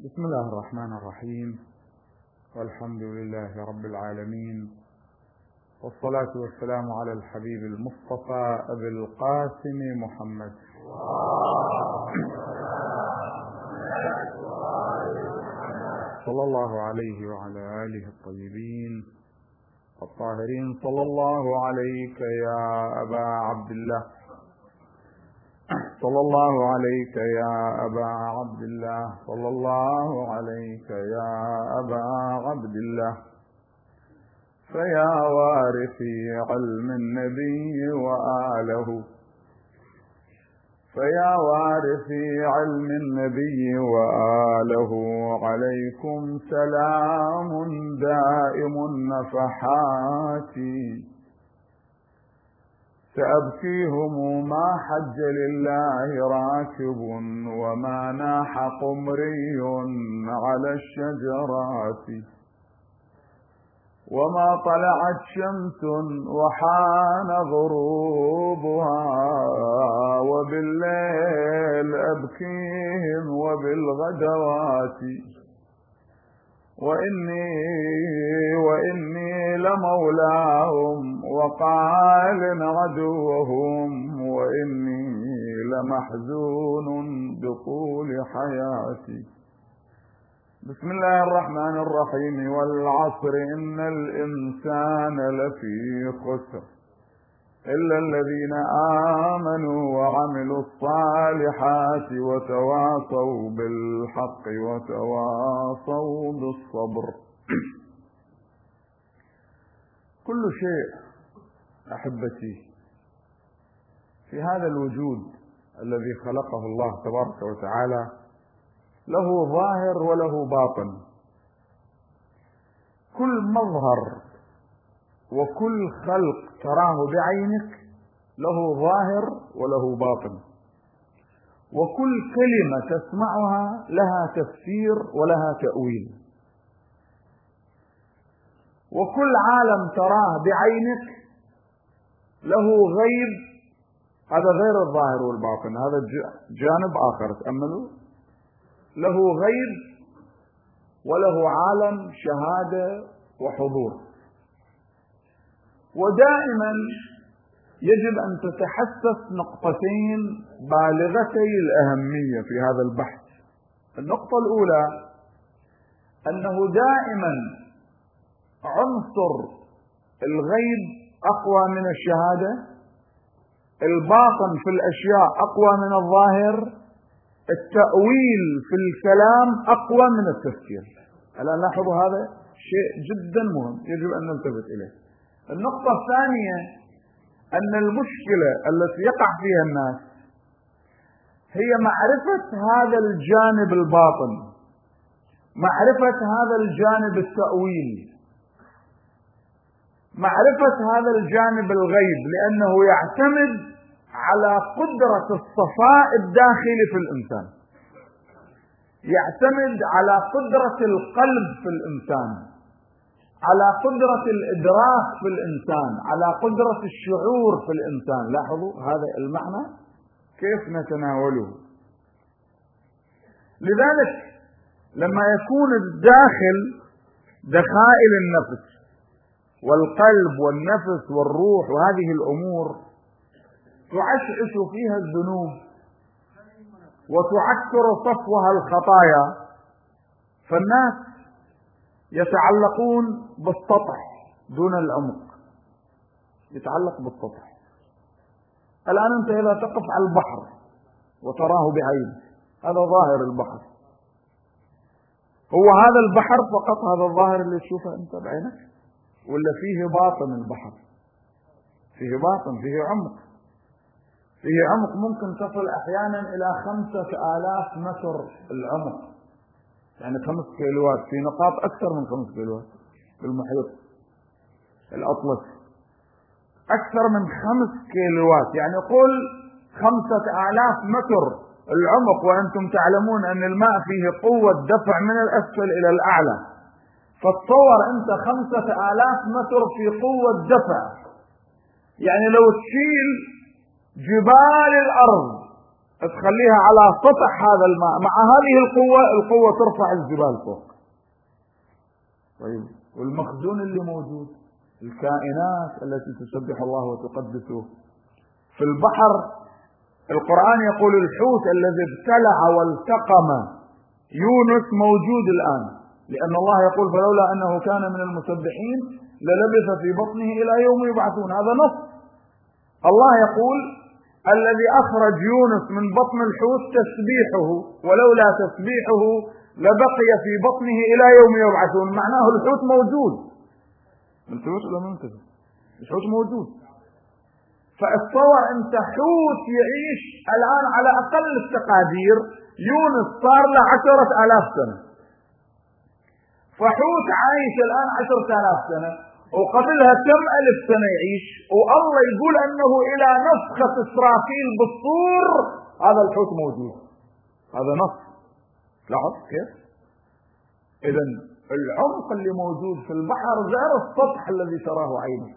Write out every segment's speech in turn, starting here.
بسم الله الرحمن الرحيم، والحمد لله رب العالمين، والصلاة والسلام على الحبيب المصطفى أبي القاسم محمد صلى الله عليه وعلى آله الطيبين الطاهرين. صلى الله عليك يا أبا عبد الله، صلى الله عليك يا أبا عبد الله، صلى الله عليك يا أبا عبد الله. فيا وارثي علم النبي وآله، فيا وارثي علم النبي وآله، عليكم سلام دائم النفحات. سأبكيهم ما حج لله راكب، وما ناح قمري على الشجرات، وما طلعت شمس وحان غروبها، وبالليل أبكيهم وبالغدوات. وإني لمولاهم وقال عدوهم، وإني لمحزون بطول حياتي. بسم الله الرحمن الرحيم. والعصر إن الإنسان لفي خسر إلا الذين آمنوا وعملوا الصالحات وتواصوا بالحق وتواصوا بالصبر. كل شيء أحبتي في هذا الوجود الذي خلقه الله تبارك وتعالى له ظاهر وله باطن. كل مظهر وكل خلق تراه بعينك له ظاهر وله باطن، وكل كلمة تسمعها لها تفسير ولها تأويل، وكل عالم تراه بعينك له غيب، هذا غير الظاهر والباطن، هذا جانب آخر تأملوا، له غيب وله عالم شهادة وحضور. ودائما يجب أن تتحسس نقطتين بالغتي الأهمية في هذا البحث. النقطة الأولى أنه دائما عنصر الغيب أقوى من الشهادة، الباطن في الأشياء أقوى من الظاهر، التأويل في الكلام أقوى من التفسير. ألا لاحظوا هذا شيء جدا مهم يجب أن نلتفت إليه. النقطة الثانية أن المشكلة التي يقع فيها الناس هي معرفة هذا الجانب الباطن، معرفة هذا الجانب التأويل، معرفة هذا الجانب الغيب، لأنه يعتمد على قدرة الصفاء الداخلي في الإنسان، يعتمد على قدرة القلب في الإنسان، على قدرة الإدراك في الإنسان، على قدرة الشعور في الإنسان. لاحظوا هذا المعنى كيف نتناوله. لذلك لما يكون الداخل دخائل النفس والقلب والنفس والروح وهذه الأمور تعشعش فيها الذنوب وتعكر صفوها الخطايا، فالناس يتعلقون بالسطح دون العمق، يتعلق بالسطح. الآن أنت إذا تقف على البحر وتراه بعين، هذا ظاهر البحر، هو هذا البحر فقط، هذا الظاهر اللي تشوفه أنت بعينك، ولا فيه باطن البحر؟ فيه باطن، فيه عمق، فيه عمق ممكن تصل أحيانا إلى 5000 متر العمق، يعني 5 كيلوات، في نقاط أكثر من 5 كيلوات في المحيط الأطلسي، أكثر من 5 كيلوات، يعني قل 5000 متر العمق. وأنتم تعلمون أن الماء فيه قوة دفع من الأسفل إلى الأعلى، فتصور أنت 5000 متر في قوة دفع، يعني لو تشيل جبال الأرض تخليها على سطح هذا الماء، مع هذه القوة ترفع الجبال فوق. طيب والمخزون اللي موجود، الكائنات التي تسبح الله وتقدسه في البحر، القرآن يقول الحوت الذي ابتلع والتقم يونس موجود الآن، لأن الله يقول فلولا أنه كان من المسبحين للبث في بطنه إلى يوم يبعثون. هذا نص. الله يقول الذي أخرج يونس من بطن الحوت تسبيحه، ولولا تسبيحه لبقي في بطنه إلى يوم يبعثون. معناه الحوت موجود. انتبهت ولا ما انتبهت؟ الحوت موجود. فاتصور انت حوت يعيش الآن على أقل التقادير، يونس صار له 10,000 سنة، فحوت عايش الآن 10,000 سنة، وقبلها كم ألف سنة يعيش، والله يقول أنه إلى نفخة إسرافيل بالصور هذا الحوت موجود. هذا نص. لاحظ كيف؟ إذن العمق اللي موجود في البحر غير السطح الذي تراه عينك.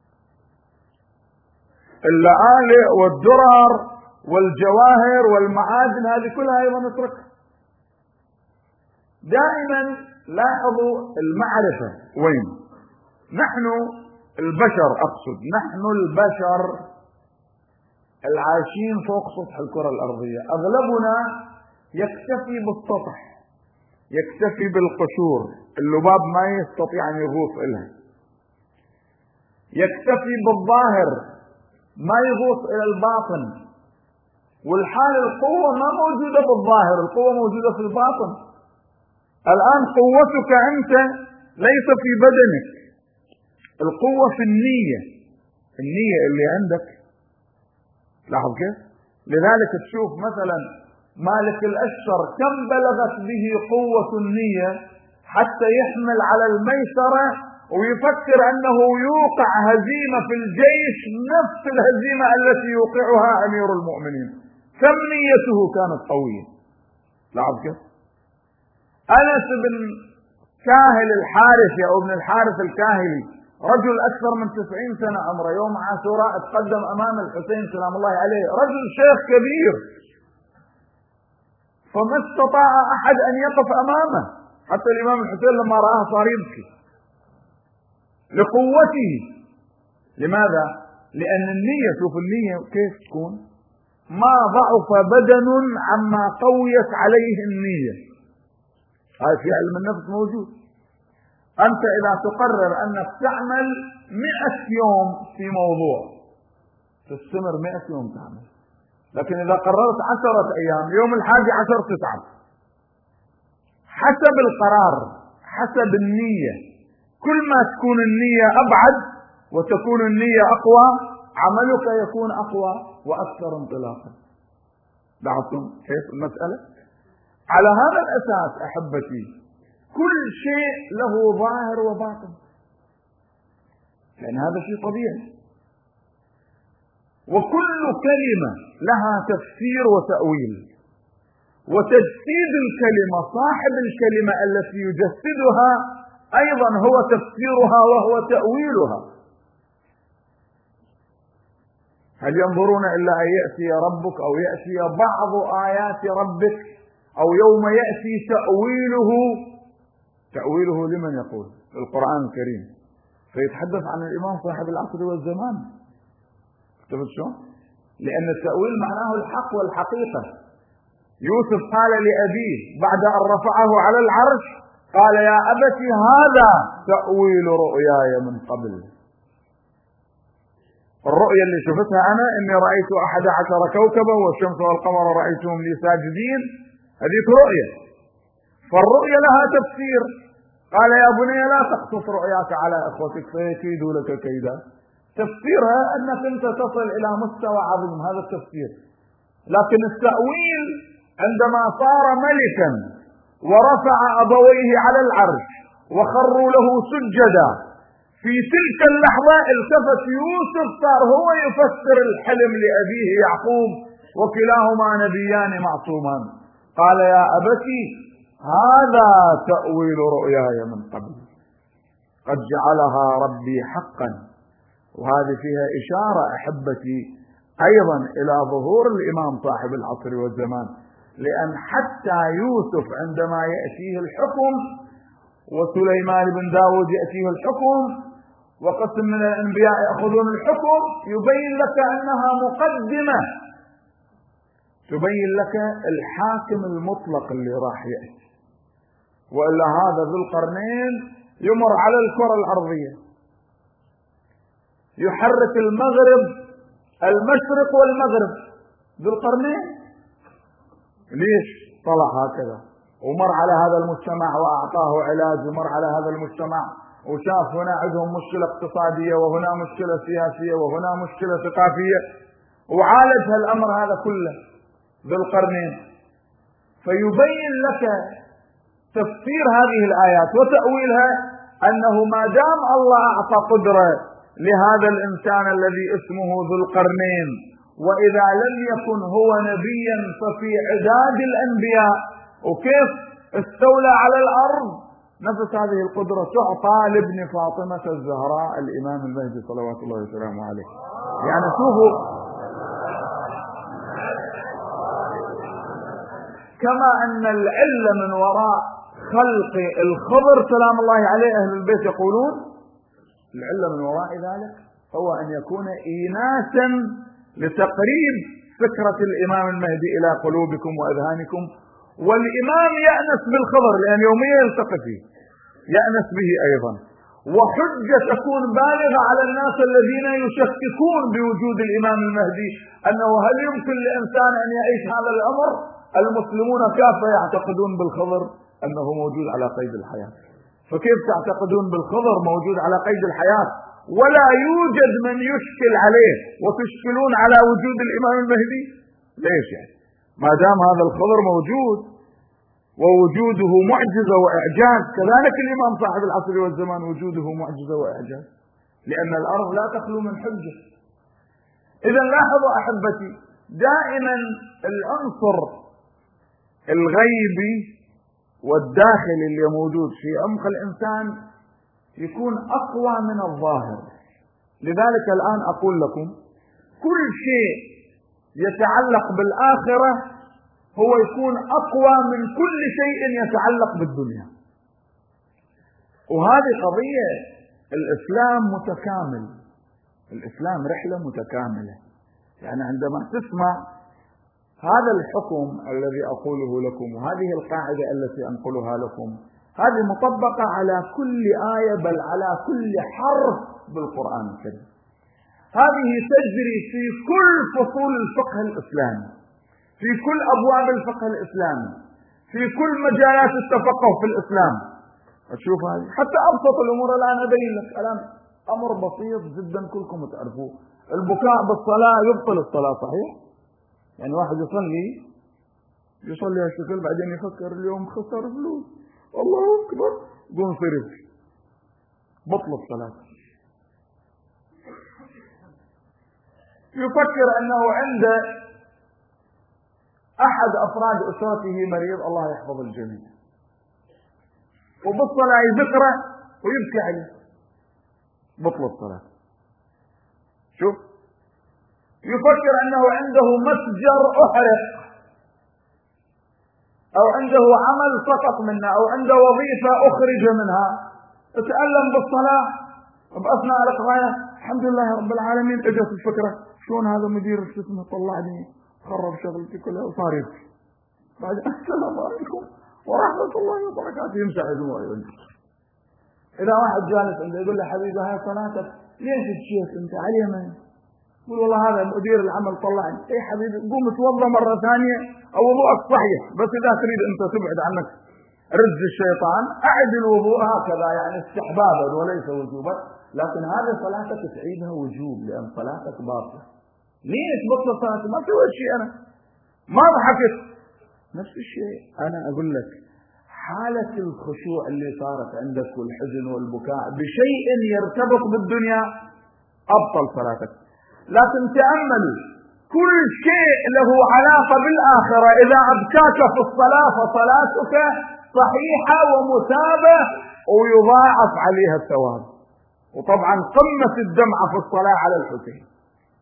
اللآلئ والدرر والجواهر والمعادن هذه كلها أيضا نتركها. دائما لاحظوا المعرفة وين؟ نحن البشر، أقصد نحن البشر العايشين فوق سطح الكرة الأرضية، أغلبنا يكتفي بالسطح، يكتفي بالقشور، اللباب ما يستطيع أن يغوص إلها، يكتفي بالظاهر ما يغوص إلى الباطن. والحال القوة ما موجودة بالظاهر، القوة موجودة في الباطن. الآن قوتك أنت ليس في بدنك، القوة في النية، النية اللي عندك. لاحظ كيف؟ لذلك تشوف مثلا مالك الأشتر كم بلغت به قوة النية حتى يحمل على الميسرة ويفكر أنه يوقع هزيمة في الجيش نفس الهزيمة التي يوقعها أمير المؤمنين. كم نيته كانت قوية. لاحظ كيف؟ أنس بن كاهل الحارثي أو ابن الحارث الكاهلي، رجل أكثر من 90 سنة عمره، يوم عاشوراء تقدم أمام الحسين سلام الله عليه، رجل شيخ كبير، فما استطاع أحد أن يقف أمامه، حتى الإمام الحسين لما رآه صار يبكي لقوته. لماذا؟ لأن النية، شوف النية كيف تكون، ما ضعف بدن عما قويت عليه النية. هذا في علم النفس موجود. أنت إذا تقرر أنك تعمل 100 يوم في موضوع تستمر 100 يوم تعمل، لكن إذا قررت 10 أيام يوم 11 تتعب. حسب القرار، حسب النية. كل ما تكون النية أبعد وتكون النية أقوى عملك يكون أقوى وأكثر انطلاقا. لاحظتم كيف المسألة؟ على هذا الأساس أحبتي كل شيء له ظاهر وباطن، لأن هذا شيء طبيعي، وكل كلمة لها تفسير وتأويل، وتجسيد الكلمة، صاحب الكلمة التي يجسدها أيضا هو تفسيرها وهو تأويلها. هل ينظرون إلا أن يأتي ربك أو يأتي بعض آيات ربك أو يوم يأتي تأويله. تأويله لمن يقول؟ القرآن الكريم، فيتحدث عن الإمام صاحب العصر والزمان. اكتبت شلون؟ لأن التأويل معناه الحق والحقيقة. يوسف قال لأبيه بعد أن رفعه على العرش، قال يا أبت هذا تأويل رؤياي من قبل. الرؤيا اللي شفتها أنا إني رأيت 11 كوكبا والشمس والقمر رأيتهم لي ساجدين، هذه رؤيا. فالرؤيا لها تفسير. قال يا بني لا تقصص رؤياك على أخوتك فيكيدوا لك كيدا. تفسيرها أنك أنت تصل إلى مستوى عظيم، هذا التفسير. لكن التأويل عندما صار ملكا ورفع أبويه على العرش وخروا له سجدا، في تلك اللحظة التفت يوسف صار هو يفسر الحلم لأبيه يعقوب، وكلاهما نبيان معصومان. قال يا أبتي هذا تأويل رؤياي من قبل قد جعلها ربي حقا. وهذه فيها إشارة أحبتي أيضا إلى ظهور الإمام صاحب العصر والزمان، لأن حتى يوسف عندما يأتيه الحكم وسليمان بن داود يأتيه الحكم وقسم من الأنبياء يأخذون الحكم، يبين لك أنها مقدمة تبين لك الحاكم المطلق اللي راح يأتي. وإلا هذا ذو القرنين يمر على الكرة الأرضية، يحرك المغرب، المشرق والمغرب. ذو القرنين ليش طلع هكذا ومر على هذا المجتمع وأعطاه علاج، ومر على هذا المجتمع وشاف هنا عندهم مشكلة اقتصادية وهنا مشكلة سياسية وهنا مشكلة ثقافية، وعالج هالأمر هذا كله ذو القرنين. فيبين لك تفسير هذه الآيات وتأويلها أنه ما دام الله أعطى قدرة لهذا الإنسان الذي اسمه ذو القرنين، وإذا لم يكن هو نبيا ففي عداد الأنبياء، وكيف استولى على الأرض، نفس هذه القدرة تعطى لابن فاطمة الزهراء الإمام المهدي صلوات الله وسلامه عليه. يعني شوفوا، كما أن العلة من وراء خلق الخضر سلام الله عليه أهل البيت يقولون العلة من وراء ذلك هو أن يكون إيناسا لتقريب فكرة الإمام المهدي إلى قلوبكم وأذهانكم. والإمام يأنس بالخضر لأن يوميا يلتقي فيه، يأنس به أيضا، وحجة تكون بالغة على الناس الذين يشككون بوجود الإمام المهدي، أنه هل يمكن لإنسان أن يعيش هذا الأمر؟ المسلمون كافة يعتقدون بالخضر أنه موجود على قيد الحياة، فكيف تعتقدون بالخضر موجود على قيد الحياة ولا يوجد من يشكل عليه وتشكلون على وجود الإمام المهدي؟ ليش يعني؟ ما دام هذا الخضر موجود ووجوده معجزة وإعجاز، كذلك الإمام صاحب العصر والزمان وجوده معجزة وإعجاز، لأن الأرض لا تخلو من حجة. إذا لاحظوا أحبتي، دائما العنصر الغيبي والداخلي اللي موجود في عمق الإنسان يكون أقوى من الظاهر. لذلك الآن أقول لكم كل شيء يتعلق بالآخرة هو يكون أقوى من كل شيء يتعلق بالدنيا. وهذه قضية الإسلام متكامل، الإسلام رحلة متكاملة. يعني عندما تسمع هذا الحكم الذي أقوله لكم وهذه القاعدة التي أنقلها لكم، هذه مطبقة على كل آية بل على كل حرف بالقرآن الكريم. هذه تجري في كل فصول الفقه الإسلامي، في كل أبواب الفقه الإسلامي، في كل مجالات التفقه في الإسلام. أشوف هذه حتى أبسط الأمور الآن أبين لك الآن أمر بسيط جدا كلكم تعرفوه. البكاء بالصلاة يبطل الصلاة، صحيح؟ يعني واحد يصلي هالشكل بعدين يفكر اليوم خسر فلوس، الله أكبر، قوم صرف، بطل الصلاة. يفكر أنه عند أحد أفراد أسرته مريض، الله يحفظ الجميع، وبالصلاة يذكره ويبكي عليه، بطل الصلاة. شوف، يفكر أنه عنده متجر أحرق، أو عنده عمل سقط منه، أو عنده وظيفة أخرج منها، تتألم بالصلاة بأثناء القراءة، الحمد لله رب العالمين اجت الفكرة شلون هذا مدير السجن طلعني خرب شغلتي كلها وصار يبكي، بعد السلام عليكم ورحمة الله وبركاته يمسح دموعه. إذا واحد جالس عنده يقول له حبيبي هاي صلاتك ليش تشيك أنت على اليمين؟ يقول والله هذا مدير العمل طلعني. اي حبيبي قوم توضى مرة ثانية او وضوءك صحيح، بس اذا تريد انت تبعد عنك رز الشيطان اعد الوضوء هكذا، يعني استحبابا وليس وجوبا، لكن هذه صلاتك تعيدها وجوب لان صلاتك باطلة. ليش بطل صلاتي؟ ما سويت شيء، انا ما ضحكت. نفس الشيء انا اقول لك، حالة الخشوع اللي صارت عندك والحزن والبكاء بشيء يرتبط بالدنيا ابطل صلاتك. لكن تأملوا كل شيء له علاقة بالآخرة إذا أبكاك في الصلاة فصلاتك صحيحة ومثابة ويضاعف عليها الثواب. وطبعا قمة الدمعة في الصلاة على الحسين،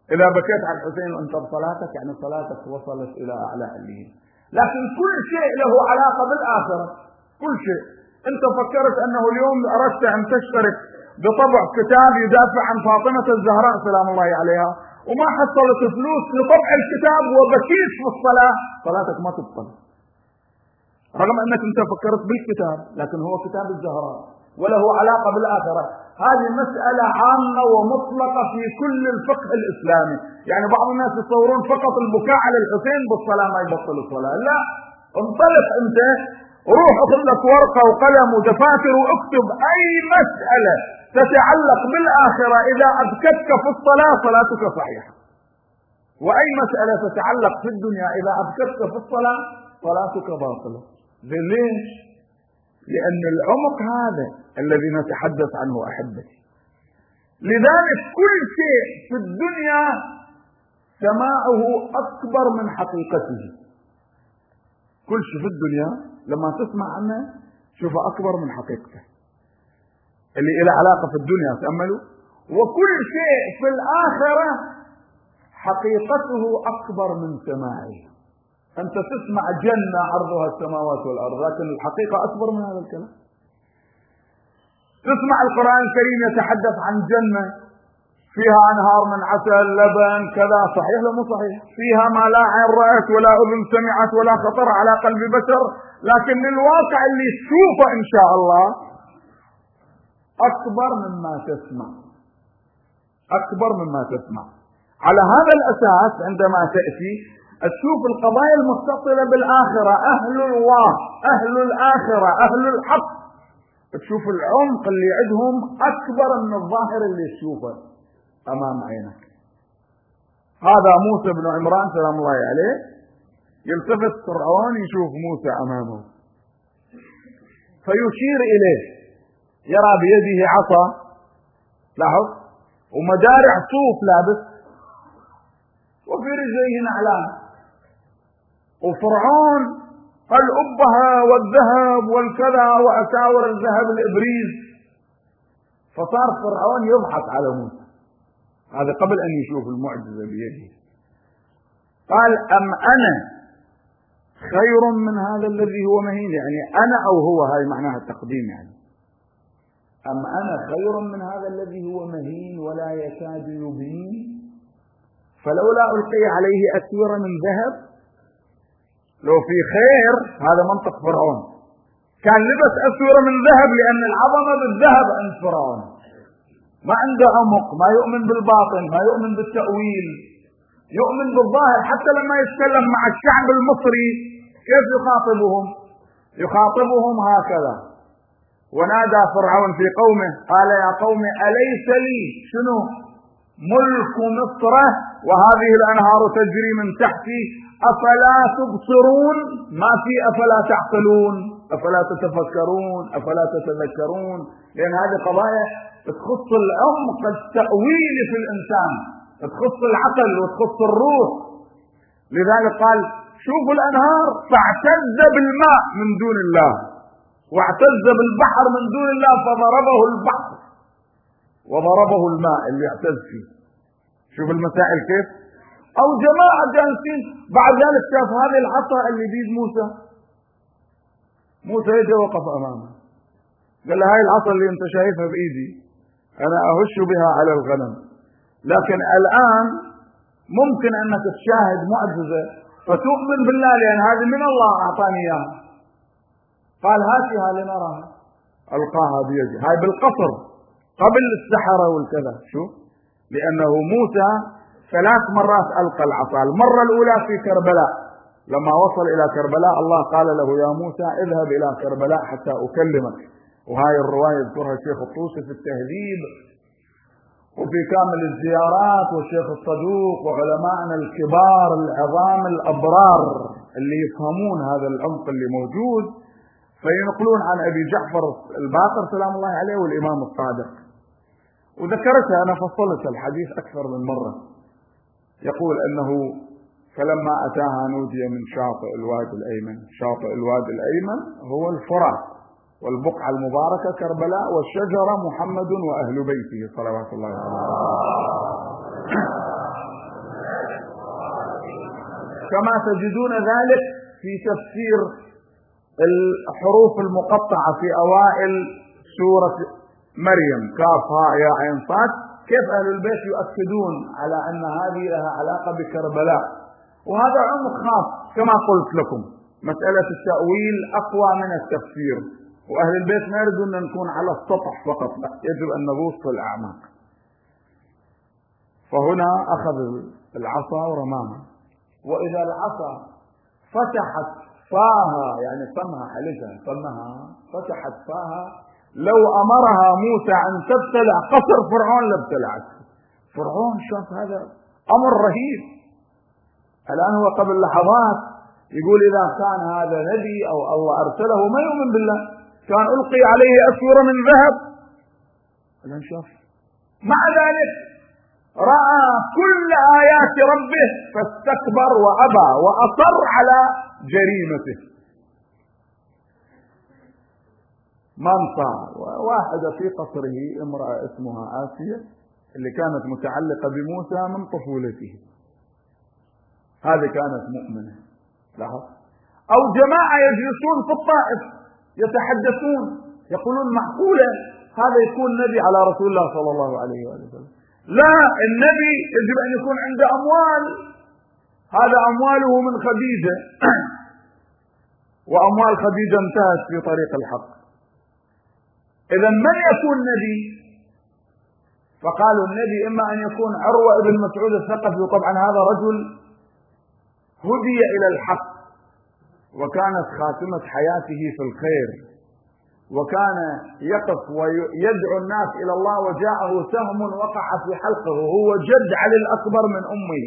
إذا بكيت على الحسين وأنت بصلاتك يعني صلاتك وصلت إلى أعلى عليين. لكن كل شيء له علاقة بالآخرة، كل شيء. أنت فكرت أنه اليوم أردت أن تشترك بطبع كتاب يدافع عن فاطمة الزهراء سلام الله عليها وما حصلت فلوس لطبع الكتاب وبكيت في الصلاة، صلاتك ما تبطل، رغم أنك أنت فكرت بالكتاب لكن هو كتاب الزهراء وله علاقة بالآخرة. هذه مسألة عامة ومطلقة في كل الفقه الإسلامي. يعني بعض الناس يتصورون فقط البكاء على الحسين بالصلاة ما يبطل الصلاة، لا، انطلق أنت، روح اخذ لك ورقة وقلم ودفاتر واكتب أي مسألة تتعلق بالآخرة إذا أبكتك في الصلاة صلاتك صحيحة، وأي مسألة تتعلق في الدنيا إذا أبكتك في الصلاة صلاتك باطلة. ليش؟ لأن العمق هذا الذي نتحدث عنه أحبتي. لذلك كل شيء في الدنيا سماعه أكبر من حقيقته. كل شيء في الدنيا لما تسمع عنه شوفه أكبر من حقيقته اللي إلى علاقة في الدنيا، تأملوا. وكل شيء في الآخرة حقيقته أكبر من سماعه. أنت تسمع جنة عرضها السماوات والأرض لكن الحقيقة أكبر من هذا الكلام. تسمع القرآن الكريم يتحدث عن جنة فيها أنهار من عسل لبن كذا، صحيح ولا مو صحيح؟ فيها ما لا عين رأت ولا أذن سمعت ولا خطر على قلب بشر، لكن الواقع اللي تشوفه إن شاء الله أكبر مما تسمع، أكبر مما تسمع. على هذا الأساس عندما تأتي تشوف القضايا المتصلة بالآخرة، أهل الله، أهل الآخرة، أهل الحق، تشوف العمق اللي عندهم أكبر من الظاهر اللي تشوفه أمام عينك. هذا موسى بن عمران سلام الله عليه، يلتفت فرعون يشوف موسى أمامه فيشير إليه، يرى بيده عصا، لاحظ، ومدارع صوف لابس وفي رجليه نعلان، وفرعون الأبهة والذهب والكذا وأساور الذهب الإبريز. فصار فرعون يضحك على موسى، هذا قبل أن يشوف المعجزة بيده. قال أم أنا خير من هذا الذي هو مهين، يعني أنا أو هو، هاي معناها التقديم، يعني أم أنا خير من هذا الذي هو مهين ولا يكاد يبين فلولا ألقي عليه أسورة من ذهب. لو في خير، هذا منطق فرعون، كان لبس أسورة من ذهب لأن العظمة بالذهب عند فرعون، ما عنده عمق، ما يؤمن بالباطن، ما يؤمن بالتأويل، يؤمن بالظاهر. حتى لما يتكلم مع الشعب المصري كيف يخاطبهم؟ يخاطبهم هكذا. ونادى فرعون في قومه قال يا قوم أليس لي شنو ملك مصر وهذه الأنهار تجري من تحتي أفلا تبصرون؟ ما في أفلا تعقلون، أفلا تتفكرون، أفلا تتذكرون، لأن هذه قضايا تخص العمق التأويلي في الإنسان، تخص العقل وتخص الروح. لذلك قال شوفوا الأنهار، فاعتز بالماء من دون الله واعتز بالبحر من دون الله فضربه البحر وضربه الماء اللي اعتز فيه. شوف المسائل كيف. او جماعة جالسين بعد ذلك شاف هذه العصا اللي بيد موسى، موسى يجي وقف امامه قال له هاي العصا اللي انت شايفها بايدي انا اهش بها على الغنم، لكن الان ممكن انك تشاهد معجزة فتؤمن بالله لان هذه من الله اعطاني اياها. قال هاتها لنراها، القاها بيده، هاي بالقصر قبل السحرة والكذا. شوف، لأنه موسى 3 مرات ألقى العصا. المرة الأولى في كربلاء، لما وصل إلى كربلاء الله قال له يا موسى اذهب إلى كربلاء حتى أكلمك، وهاي الرواية يذكرها الشيخ الطوسي في التهذيب وفي كامل الزيارات، والشيخ الصدوق وعلماءنا الكبار العظام الأبرار اللي يفهمون هذا العمق اللي موجود، فينقلون عن أبي جعفر الباقر سلام الله عليه والإمام الصادق. وذكرتها أنا، فصلت الحديث أكثر من مرة. يقول أنه فلما أتاها نودي من شاطئ الوادي الأيمن. شاطئ الوادي الأيمن هو الفرات، والبقعة المباركة كربلاء، والشجرة محمد وأهل بيته صلوات الله عليه. كما تجدون ذلك في تفسير الحروف المقطعة في أوائل سورة مريم كاف هاء يا عين صاد، كيف أهل البيت يؤكدون على أن هذه لها علاقة بكربلاء. وهذا عمق خاص كما قلت لكم، مسألة التأويل أقوى من التفسير، وأهل البيت ما يريدون أن نكون على السطح فقط، لا، يجب أن نغوص في الأعماق. فهنا أخذ العصا ورماها، وإذا العصا فتحت فاها، يعني فمها حلقها فمها فتحت فاها، لو أمرها موسى أن تبتلع قصر فرعون لابتلعت. فرعون شاف هذا أمر رهيب. الآن هو قبل لحظات يقول إذا كان هذا نبي أو الله أرسله ما يؤمن بالله، كان ألقي عليه أسورة من ذهب. الآن شاف، مع ذلك رأى كل آيات ربه فاستكبر وأبى وأصر على جريمته. من صار واحدة في قصره امرأة اسمها آسيا اللي كانت متعلقة بموسى من طفولته، هذه كانت مؤمنة. لاحظ. أو جماعة يجلسون في الطائف يتحدثون يقولون معقولة هذا يكون نبي على رسول الله صلى الله عليه وسلم؟ لا، النبي يجب أن يكون عنده أموال، هذا أمواله من خديجة وأموال خديجة انتهت في طريق الحق. إذا من يكون نبي؟ فقالوا النبي إما أن يكون عروة بن مسعود الثقفي، وطبعا هذا رجل هدي إلى الحق وكانت خاتمة حياته في الخير، وكان يقف ويدعو الناس إلى الله، وجاءه سهم وقع في حلقه وهو جد علي الأكبر من أمه.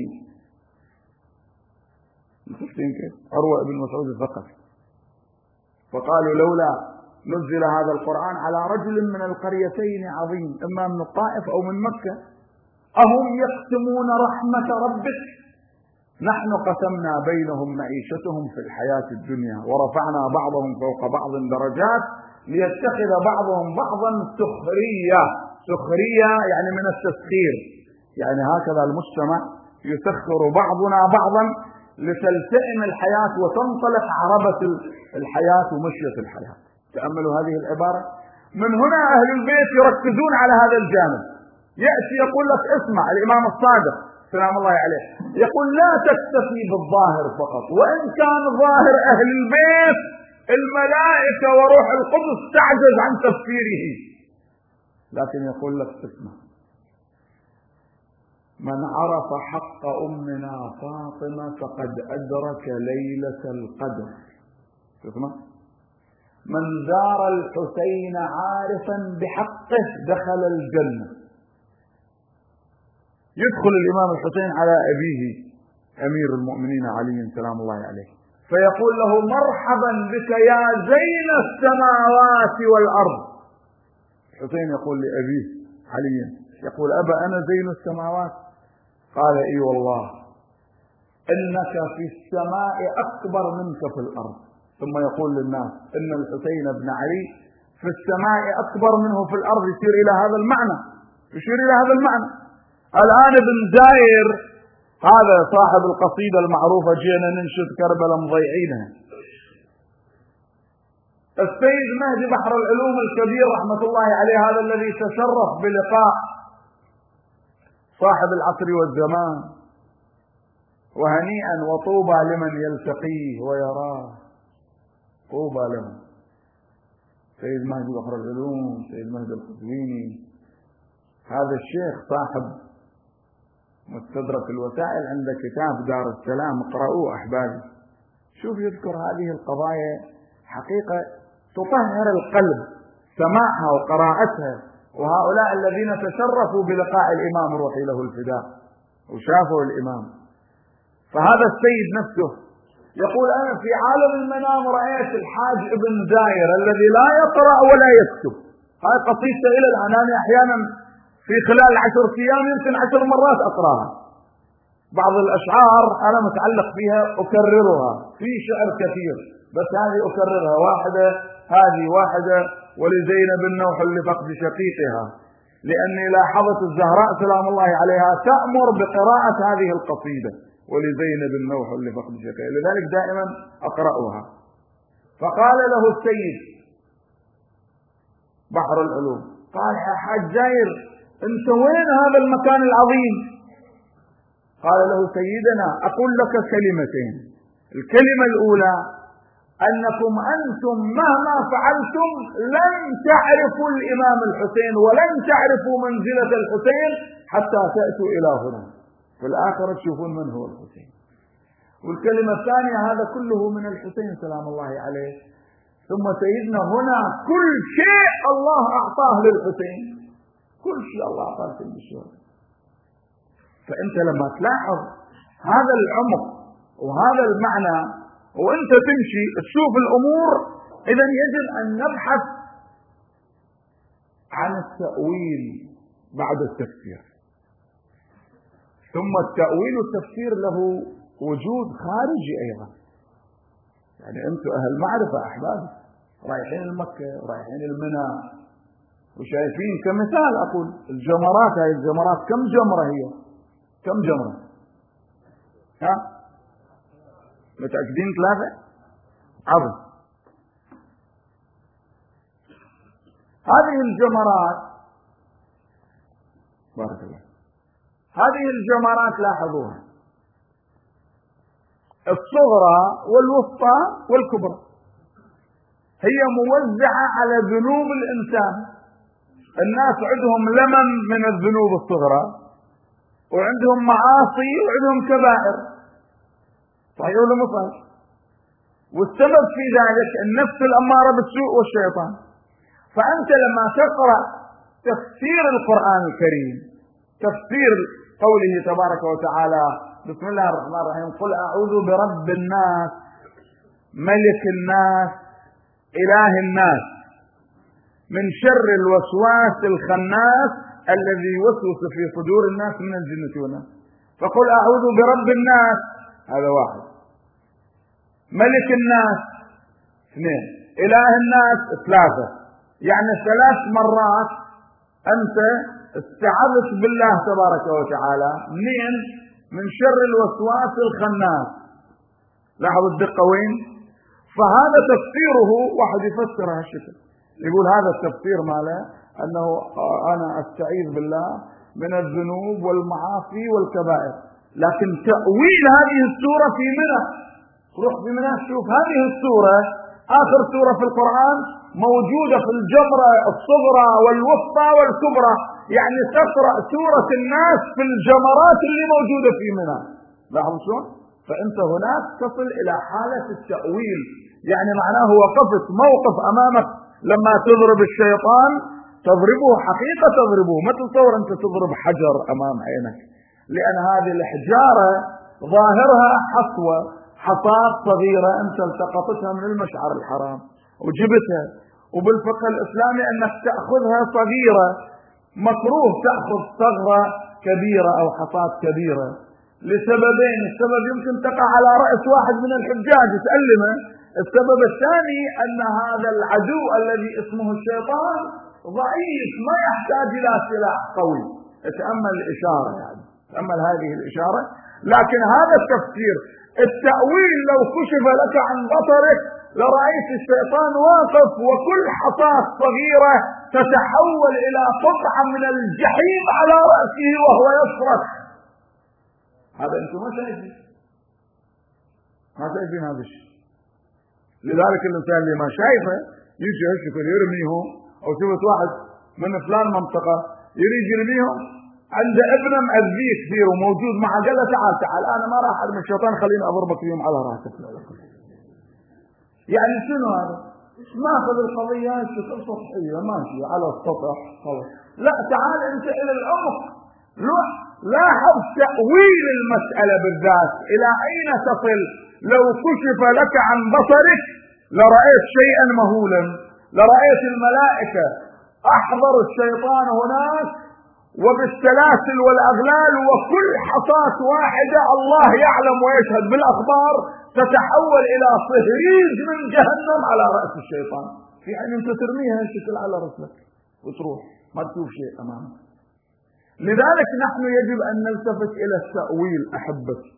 عروة بن مسعود الثقفي. فقالوا لولا نزل هذا القرآن على رجل من القريتين عظيم، إما من الطائف أو من مكة. أهم يقسمون رحمة ربك؟ نحن قسمنا بينهم معيشتهم في الحياة الدنيا ورفعنا بعضهم فوق بعض درجات ليتخذ بعضهم بعضا سخرية. سخرية يعني من التسخير، يعني هكذا المجتمع يسخر بعضنا بعضا لتلتئم الحياة وتنطلق عربة الحياة ومشية الحياة. تأملوا هذه العبارة. من هنا أهل البيت يركزون على هذا الجانب. يأتي يقول لك اسمع الإمام الصادق سلام الله عليه يقول لا تكتفي بالظاهر فقط، وإن كان ظاهر أهل البيت الملائكة وروح القدس تعجز عن تفسيره، لكن يقول لك اسمع، من عرف حق أمنا فاطمة فقد أدرك ليلة القدر. اسمع، من زار الحسين عارفا بحقه دخل الجنة. يدخل الإمام الحسين على أبيه أمير المؤمنين علي سلام الله عليه فيقول له مرحبا بك يا زين السماوات والأرض. الحسين يقول لأبيه علي، يقول أبا أنا زين السماوات؟ قال إي والله إنك في السماء أكبر منك في الأرض. ثم يقول للناس إن الحسين بن علي في السماء أكبر منه في الأرض، يشير إلى هذا المعنى، يشير إلى هذا المعنى. الآن ابن زاير هذا صاحب القصيدة المعروفة جينا ننشد كربلاء مضيعينها، السيد مهدي بحر العلوم الكبير رحمة الله عليه، هذا الذي تشرف بلقاء صاحب العصر والزمان، وهنيئا وطوبى لمن يلتقيه ويراه، طوبى له. سيد مهدي بحر العلوم، سيد مهدي القزويني، هذا الشيخ صاحب مستدرك الوسائل عنده كتاب دار السلام، اقرأوه أحبابي. شوف يذكر هذه القضايا حقيقة تطهر القلب سماعها وقراءتها. وهؤلاء الذين تشرفوا بلقاء الإمام روحي له الفداء وشافوا الإمام. فهذا السيد نفسه يقول أنا في عالم المنام رأيت الحاج ابن زاير الذي لا يقرأ ولا يكتب. هاي قصيدة إلى الآن أنا أحيانا في خلال 10 أيام يمكن 10 مرات أقرأها. بعض الأشعار أنا متعلق فيها أكررها، في شعر كثير بس هذه أكررها واحدة، هذه واحدة. ولزينب النوح لفقد شقيقها، لأني لاحظت الزهراء سلام الله عليها تأمر بقراءة هذه القصيدة ولزينب النوح لفقد شقيقه، لذلك دائما أقرأها. فقال له السيد بحر العلوم، قال يا حاج جاير انت وين هذا المكان العظيم؟ قال له سيدنا أقول لك كلمتين، الكلمة الأولى أنكم أنتم مهما فعلتم لن تعرفوا الإمام الحسين ولن تعرفوا منزلة الحسين حتى تأتوا إلى هنا في الآخرة تشوفون من هو الحسين. والكلمة الثانية هذا كله من الحسين سلام الله عليه. ثم سيدنا هنا كل شيء الله أعطاه للحسين، كل شيء الله أعطاه للحسين. فأنت لما تلاحظ هذا العمق وهذا المعنى وأنت تمشي تشوف الأمور، إذا يجب أن نبحث عن التأويل بعد التفسير. ثم التأويل والتفسير له وجود خارجي أيضا. يعني أنتم أهل معرفة أحبابي، رايحين المكة رايحين المنى وشايفين كمثال أقول الجمرات، هاي الجمرات كم جمرة هي؟ كم جمرة؟ ها؟ متأكدين 3؟ عظيم. هذه الجمرات بارك الله، هذه الجمرات لاحظوها الصغرى والوسطى والكبرى هي موزعة على ذنوب الإنسان. الناس عندهم لمم من الذنوب الصغرى وعندهم معاصي وعندهم كبائر، صحيح ولا مو صحيح؟ والسبب في ذلك النفس الأمارة بالسوء والشيطان. فأنت لما تقرأ تفسير القرآن الكريم، تفسير قوله تبارك وتعالى بسم الله الرحمن الرحيم قل أعوذ برب الناس ملك الناس إله الناس من شر الوسواس الخناس الذي يوسوس في صدور الناس من الجنة والناس. فقل أعوذ برب الناس، هذا واحد. ملك الناس 2، إله الناس 3، يعني 3 مرات أنت استعذت بالله تبارك وتعالى من شر الوسواس الخناس. لاحظوا الدقة وين؟ فهذا تفسيره، واحد يفسر هالشكل يقول هذا التفسير ماله أنه أنا أستعيذ بالله من الذنوب والمعاصي والكبائر. لكن تأويل هذه السورة في منى، روح في منى شوف هذه السورة آخر سورة في القرآن موجودة في الجمرة الصغرى والوسطى والكبرى، يعني تقرأ سورة الناس في الجمرات اللي موجودة في منى. لاحظوا شلون؟ فأنت هناك تصل إلى حالة التأويل، يعني معناه وقفت موقف أمامك لما تضرب الشيطان تضربه حقيقة، تضربه ما تتصور أنت تضرب حجر أمام عينك، لأن هذه الحجارة ظاهرها حصوة حصاة صغيرة أنت التقطتها من المشعر الحرام وجبتها. وبالفقه الإسلامي أنك تأخذها صغيرة، مكروه تأخذ ثغرة كبيرة أو حصاة كبيرة لسببين: السبب يمكن تقع على رأس واحد من الحجاج تألمه، السبب الثاني أن هذا العدو الذي اسمه الشيطان ضعيف ما يحتاج إلى سلاح قوي. تأمل الإشارة، يعني تأمل هذه الإشارة. لكن هذا التفسير التأويل لو كشف لك عن بصرك لرأيت الشيطان واقف وكل حصاة صغيرة تتحول إلى قطعة من الجحيم على رأسه وهو يصرخ. هذا أنتم ما شايفين، ما شايفين هذا الشيء. لذلك الإنسان اللي ما شايفه يجي هالشكل يرميهم، أو شفت واحد من فلان منطقة يريد يرميهم عند ابنه مأذيه كثير وموجود معه، قال له تعال أنا ما راح أرمي الشيطان، خليني أضربك فيهم على راسك. يعني شنو هذا؟ ماخذ القضية بشكل سطحية ماشي على السطح خلاص. لا، تعال أنت إلى العمق، لاحظ تأويل المسألة بالذات إلى أين تصل. لو كشف لك عن بصرك لرأيت شيئا مهولا، لرأيت الملائكة أحضر الشيطان هناك وبالسلاسل والأغلال، وكل حصاة واحدة الله يعلم ويشهد بالأخبار تتحول إلى صهريج من جهنم على رأس الشيطان، في حين أنت ترميها شكل على رأسك وتروح ما تشوف شيء أمامك. لذلك نحن يجب أن نلتفت إلى التأويل أحبتي.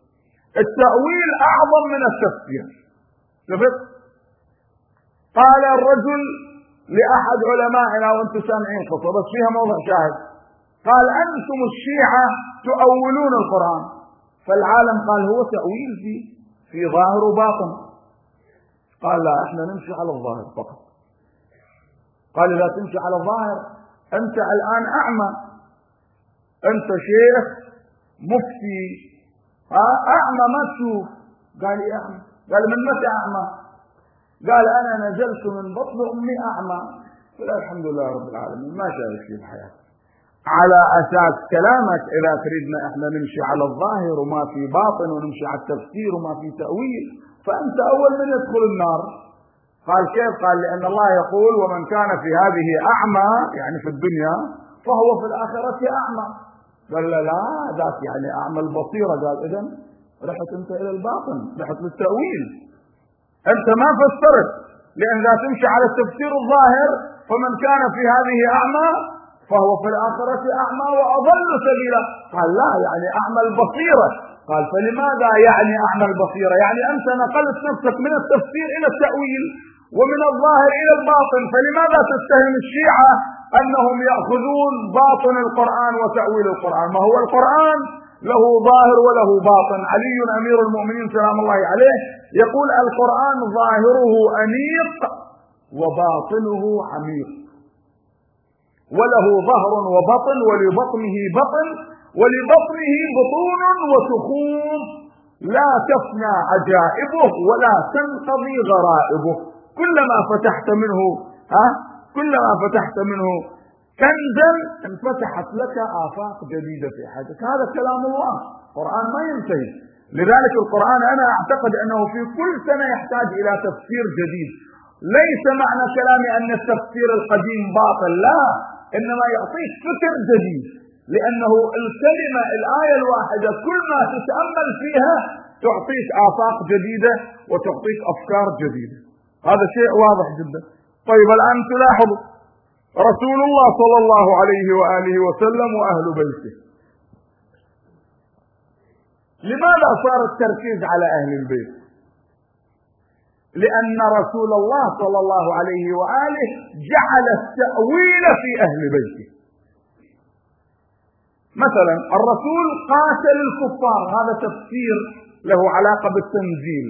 التأويل أعظم من التفسير. شفت؟ قال الرجل لأحد علمائنا وانتم سامعين خطوة بس فيها موضع شاهد، قال أنتم الشيعة تؤولون القرآن. فالعالم قال هو تأويل في ظاهر وباطن. قال لا، احنا نمشي على الظاهر فقط. قال لا تمشي على الظاهر، انت الآن أعمى، انت شيخ مفتي أعمى ما تشوف. قال إيه أعمى؟ قال من متى أعمى؟ قال أنا نزلت من بطن أمي أعمى. قال الحمد لله رب العالمين ما شايف في الحياة. على أساس كلامك إذا تريدنا إحنا نمشي على الظاهر وما في باطن ونمشي على التفسير وما في تأويل، فأنت أول من يدخل النار. قال كيف؟ قال لأن الله يقول ومن كان في هذه أعمى، يعني في الدنيا، فهو في الآخرة أعمى. قال لا ذاك يعني أعمى البصيرة. قال إذن رحت أنت إلى الباطن، رحت للتأويل، أنت ما فسرت. لأن لا تمشي على التفسير الظاهر، فمن كان في هذه أعمى فهو في الآخرة أعمى وأضل سبيلا. قال لا يعني أعمى البصيرة. قال فلماذا يعني أعمى البصيرة؟ يعني أنت نقلت نفسك من التفسير إلى التأويل ومن الظاهر إلى الباطن، فلماذا تتهم الشيعة أنهم يأخذون باطن القرآن وتأويل القرآن؟ ما هو القرآن له ظاهر وله باطن. علي أمير المؤمنين سلام الله عليه يقول القرآن ظاهره أنيق وباطنه عميق، وله ظهر وبطن، ولبطنه بطن، ولبطنه بطون وتخوم لا تفنى عجائبه ولا تنقضي غرائبه. كلما فتحت منه كنزا انفتحت لك آفاق جديدة في حياتك. هذا كلام الله، القرآن ما ينتهي. لذلك القرآن أنا أعتقد أنه في كل سنة يحتاج إلى تفسير جديد. ليس معنى كلامي أن التفسير القديم باطل، لا، إنما يعطيك فكر جديد. لأنه الكلمة الآية الواحدة كل ما تتأمل فيها تعطيك آفاق جديدة وتعطيك أفكار جديدة. هذا شيء واضح جدا. طيب الآن تلاحظ رسول الله صلى الله عليه وآله وسلم وأهل بيته، لماذا صار التركيز على أهل البيت؟ لأن رسول الله صلى الله عليه وآله جعل التأويل في أهل بيته. مثلا الرسول قاتل الكفار، هذا تفسير له علاقة بالتنزيل.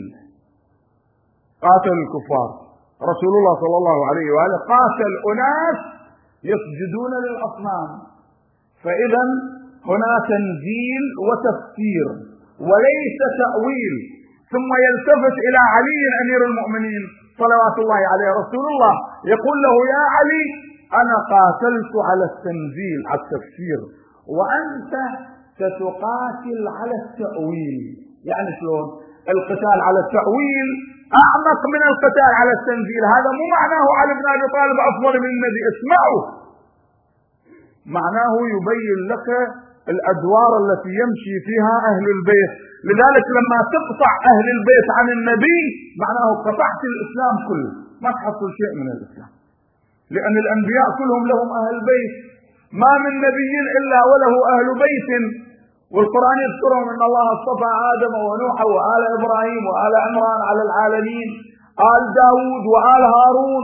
قاتل الكفار، رسول الله صلى الله عليه وآله قاتل أناس يسجدون للأصنام، فإذا هنا تنزيل وتفسير وليس تأويل. ثم يلتفت إلى علي أمير المؤمنين صلوات الله عليه، رسول الله يقول له يا علي أنا قاتلت على التنزيل على التفسير وأنت ستقاتل على التأويل. يعني شلون؟ القتال على التأويل أعمق من القتال على التنزيل. هذا مو معناه علي بن أبي طالب أفضل من النبي، اسمعوا، معناه يبين لك الأدوار التي يمشي فيها أهل البيت. لذلك لما تقطع أهل البيت عن النبي معناه قطعت الإسلام كله، ما تحصل شيء من الإسلام. لأن الأنبياء كلهم لهم أهل بيت، ما من نبي إلا وله أهل بيت. والقرآن يذكرهم أن الله اصطفى آدم ونوح وآل إبراهيم وآل عمران على العالمين، آل داود وآل هارون.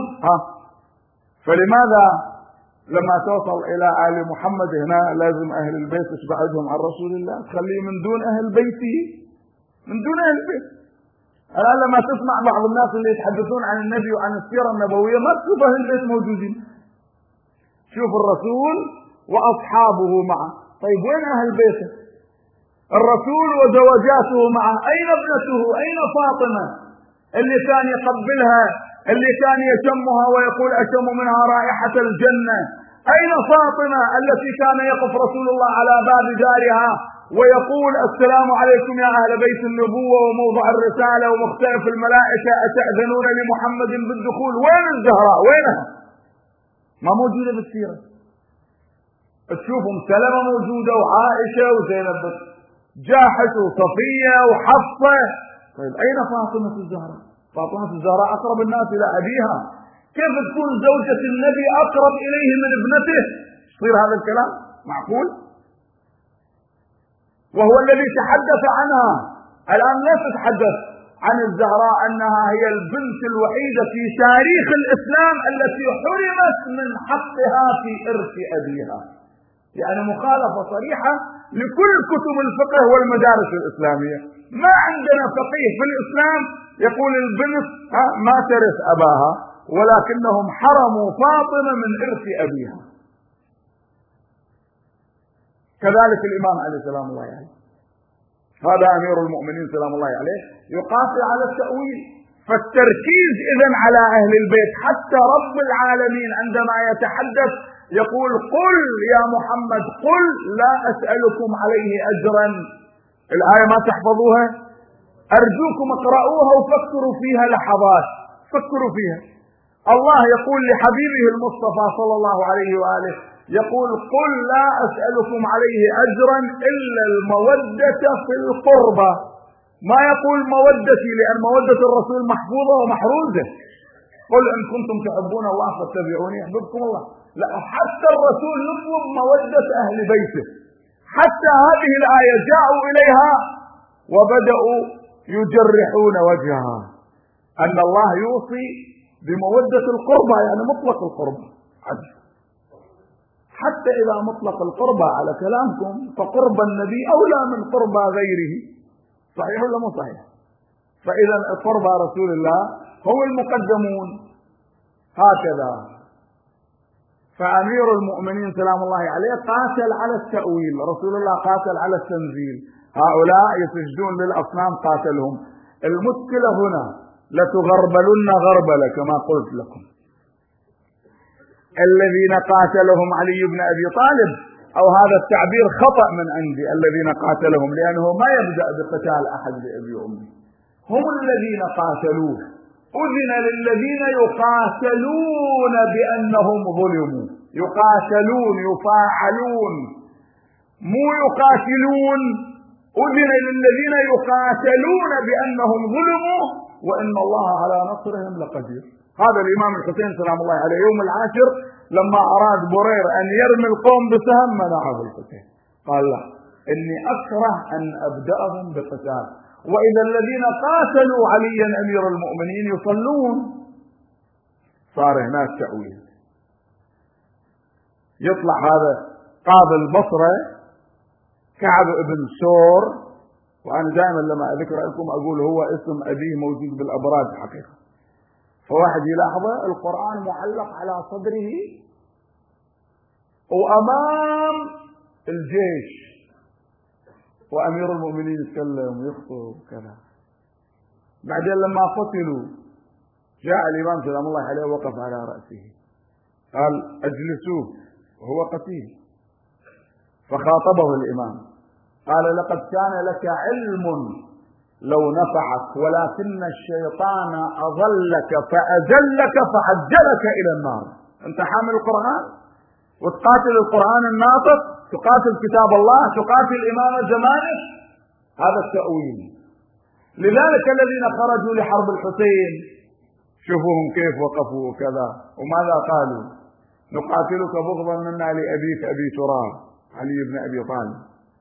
فلماذا لما توصل إلى آل محمد هنا لازم أهل البيت تبعدهم عن رسول الله، تخليه من دون أهل بيته، من دون أهل البيت. الآن لما تسمع بعض الناس اللي يتحدثون عن النبي وعن السيرة النبوية ما تشوف أهل البيت موجودين، شوف الرسول وأصحابه معه. طيب وين أهل بيته؟ الرسول وزوجاته معه، أين ابنته؟ أين فاطمة اللي كان يقبلها، اللي كان يشمها ويقول أشم منها رائحة الجنة؟ أين فاطمة التي كان يقف رسول الله على باب دارها ويقول السلام عليكم يا أهل بيت النبوة وموضع الرسالة ومختلف الملائكة أتأذنون لمحمد بالدخول؟ وين الزهراء؟ وينها؟ ما موجودة بالسيرة. تشوفهم سلمة موجودة وعائشة وزينب جاحش وصفية وحفصة. طيب أين فاطمة الزهراء؟ فاطمة الزهراء أقرب الناس إلى أبيها، كيف تكون زوجة النبي أقرب إليه من ابنته؟ يصير هذا الكلام معقول؟ وهو الذي تحدث عنها الآن لا تتحدث عن الزهراء أنها هي البنت الوحيدة في تاريخ الإسلام التي حرمت من حقها في إرث أبيها، يعني مخالفة صريحة لكل كتب الفقه والمدارس الإسلامية. ما عندنا فقيه في الإسلام يقول البنت ما ترث أباها، ولكنهم حرموا فاطمة من إرث أبيها. كذلك الإمام علي سلام الله عليه، هذا أمير المؤمنين سلام الله عليه، يقاتل على التأويل. فالتركيز إذن على أهل البيت، حتى رب العالمين عندما يتحدث يقول قل يا محمد قل لا أسألكم عليه أجرا. الآية ما تحفظوها؟ أرجوكم اقرأوها وفكروا فيها لحظات، فكروا فيها. الله يقول لحبيبه المصطفى صلى الله عليه وآله، يقول قل لا أسألكم عليه أجرا إلا المودة في القربى. ما يقول مودتي، لأن مودة الرسول محفوظة ومحروزة. قل إن كنتم تحبون الله فاتبعوني يحببكم الله. لا، حتى الرسول يطلب مودة أهل بيته. حتى هذه الآية جاءوا إليها وبدأوا يجرحون وجهها، أن الله يوصي بمودة القربى، يعني مطلق القربى. حتى إذا مطلق القربى على كلامكم فقرب النبي أولى من قربى غيره، صحيح ولا مو صحيح؟ فإذا قربى رسول الله هم المقدمون. هكذا فأمير المؤمنين سلام الله عليه قاتل على التأويل، رسول الله قاتل على التنزيل. هؤلاء يسجدون للأصنام قاتلهم. المشكلة هنا لتغربلن غربلة كما قلت لكم. الذين قاتلهم علي بن أبي طالب، أو هذا التعبير خطأ من عندي، الذين قاتلهم، لأنه ما يبدأ بقتال أحد بأبي أمي، هم الذين قاتلوه. أذن للذين يقاتلون بأنهم ظلموا. يقاتلون، يفاعلون، مو يقاتلون. أذن للذين يقاتلون بأنهم ظلموا وإن الله على نصرهم لقدير. هذا الإمام الحسين سلام الله عليه يوم العاشر لما أراد برير أن يرمي القوم بسهم منعه الحسين، قال لا، إني أكره أن أبدأهم بقتال، وإذا الذين قاتلوا عليا أمير المؤمنين يصلون. صار هناك تأويل. يطلع هذا قاضي البصرة كعب ابن سور، وأنا دائما لما أذكر لكم أقول هو اسم أبيه موجود بالأبراج حقيقة. فواحد يلاحظه القرآن معلق على صدره وأمام الجيش، وأمير المؤمنين يتكلم ويخطب كذا. بعدين لما قتلوا جاء الإمام سلام الله عليه وقف على رأسه، قال أجلسوه وهو قتيل. فخاطبه الإمام قال لقد كان لك علم لو نفعك، ولكن الشيطان أضلك فأذلك فعجلك إلى النار. أنت حامل القرآن وتقاتل القرآن الناطق، تقاتل كتاب الله، تقاتل إمام زمانك. هذا التأويل. لذلك الذين خرجوا لحرب الحسين شوفوهم كيف وقفوا وكذا، وماذا قالوا؟ نقاتلك بغضا منا لأبيك أبي تراب، علي بن أبي طالب.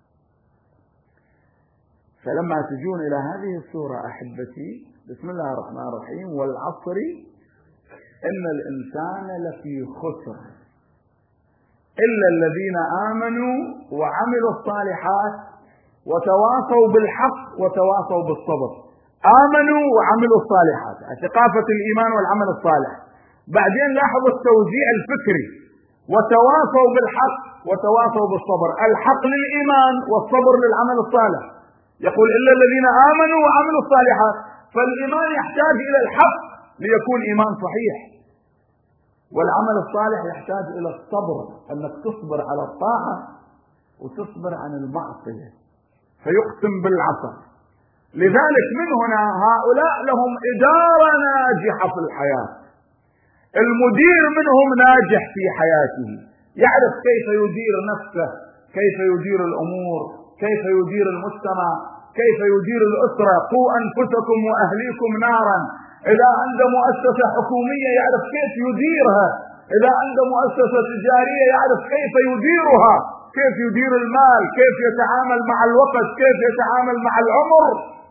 فلما تجون إلى هذه السورة أحبتي، بسم الله الرحمن الرحيم، والعصر إن الإنسان لفي خسر إلا الذين آمنوا وعملوا الصالحات وتواصوا بالحق وتواصوا بالصبر. آمنوا وعملوا الصالحات، ثقافة الإيمان والعمل الصالح. بعدين لاحظوا التوزيع الفكري، وتواصوا بالحق وتواصوا بالصبر. الحق للإيمان والصبر للعمل الصالح. يقول إلا الذين آمنوا وعملوا الصالحات. فالإيمان يحتاج إلى الحق ليكون إيمان صحيح، والعمل الصالح يحتاج إلى الصبر، أنك تصبر على الطاعة وتصبر عن المعصية. فيقسم بالعصر. لذلك من هنا هؤلاء لهم إدارة ناجحة في الحياة. المدير منهم ناجح في حياته، يعرف كيف يدير نفسه، كيف يدير الأمور، كيف يدير المجتمع، كيف يدير الأسرة. قوا أنفسكم وأهليكم نارا. إذا عنده مؤسسة حكومية يعرف كيف يديرها، إذا عنده مؤسسة تجارية يعرف كيف يديرها، كيف يدير المال، كيف يتعامل مع الوقت، كيف يتعامل مع العمر.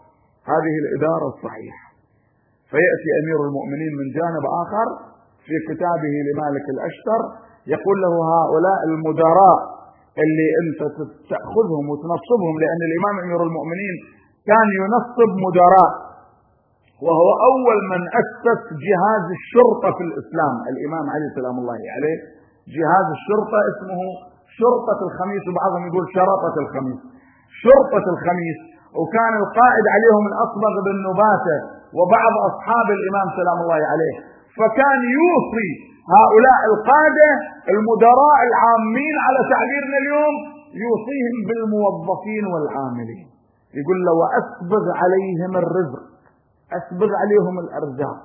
هذه الإدارة الصحيحة. فيأتي أمير المؤمنين من جانب آخر في كتابه لمالك الأشتر يقول له هؤلاء المدراء اللي أنت تأخذهم وتنصبهم، لأن الإمام أمير المؤمنين كان ينصب مدراء، وهو أول من أسس جهاز الشرطة في الإسلام. الإمام علي سلام الله عليه جهاز الشرطة اسمه شرطة الخميس، وبعضهم يقول شرطة الخميس، شرطة الخميس. وكان القائد عليهم الأصبغ بن نباتة وبعض أصحاب الإمام سلام الله عليه. فكان يوصي هؤلاء القادة المدراء العامين على تعبيرنا اليوم، يوصيهم بالموظفين والعاملين، يقول له وأسبغ عليهم الرزق، أسبغ عليهم الأرزاق،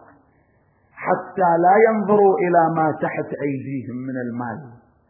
حتى لا ينظروا إلى ما تحت أيديهم من المال،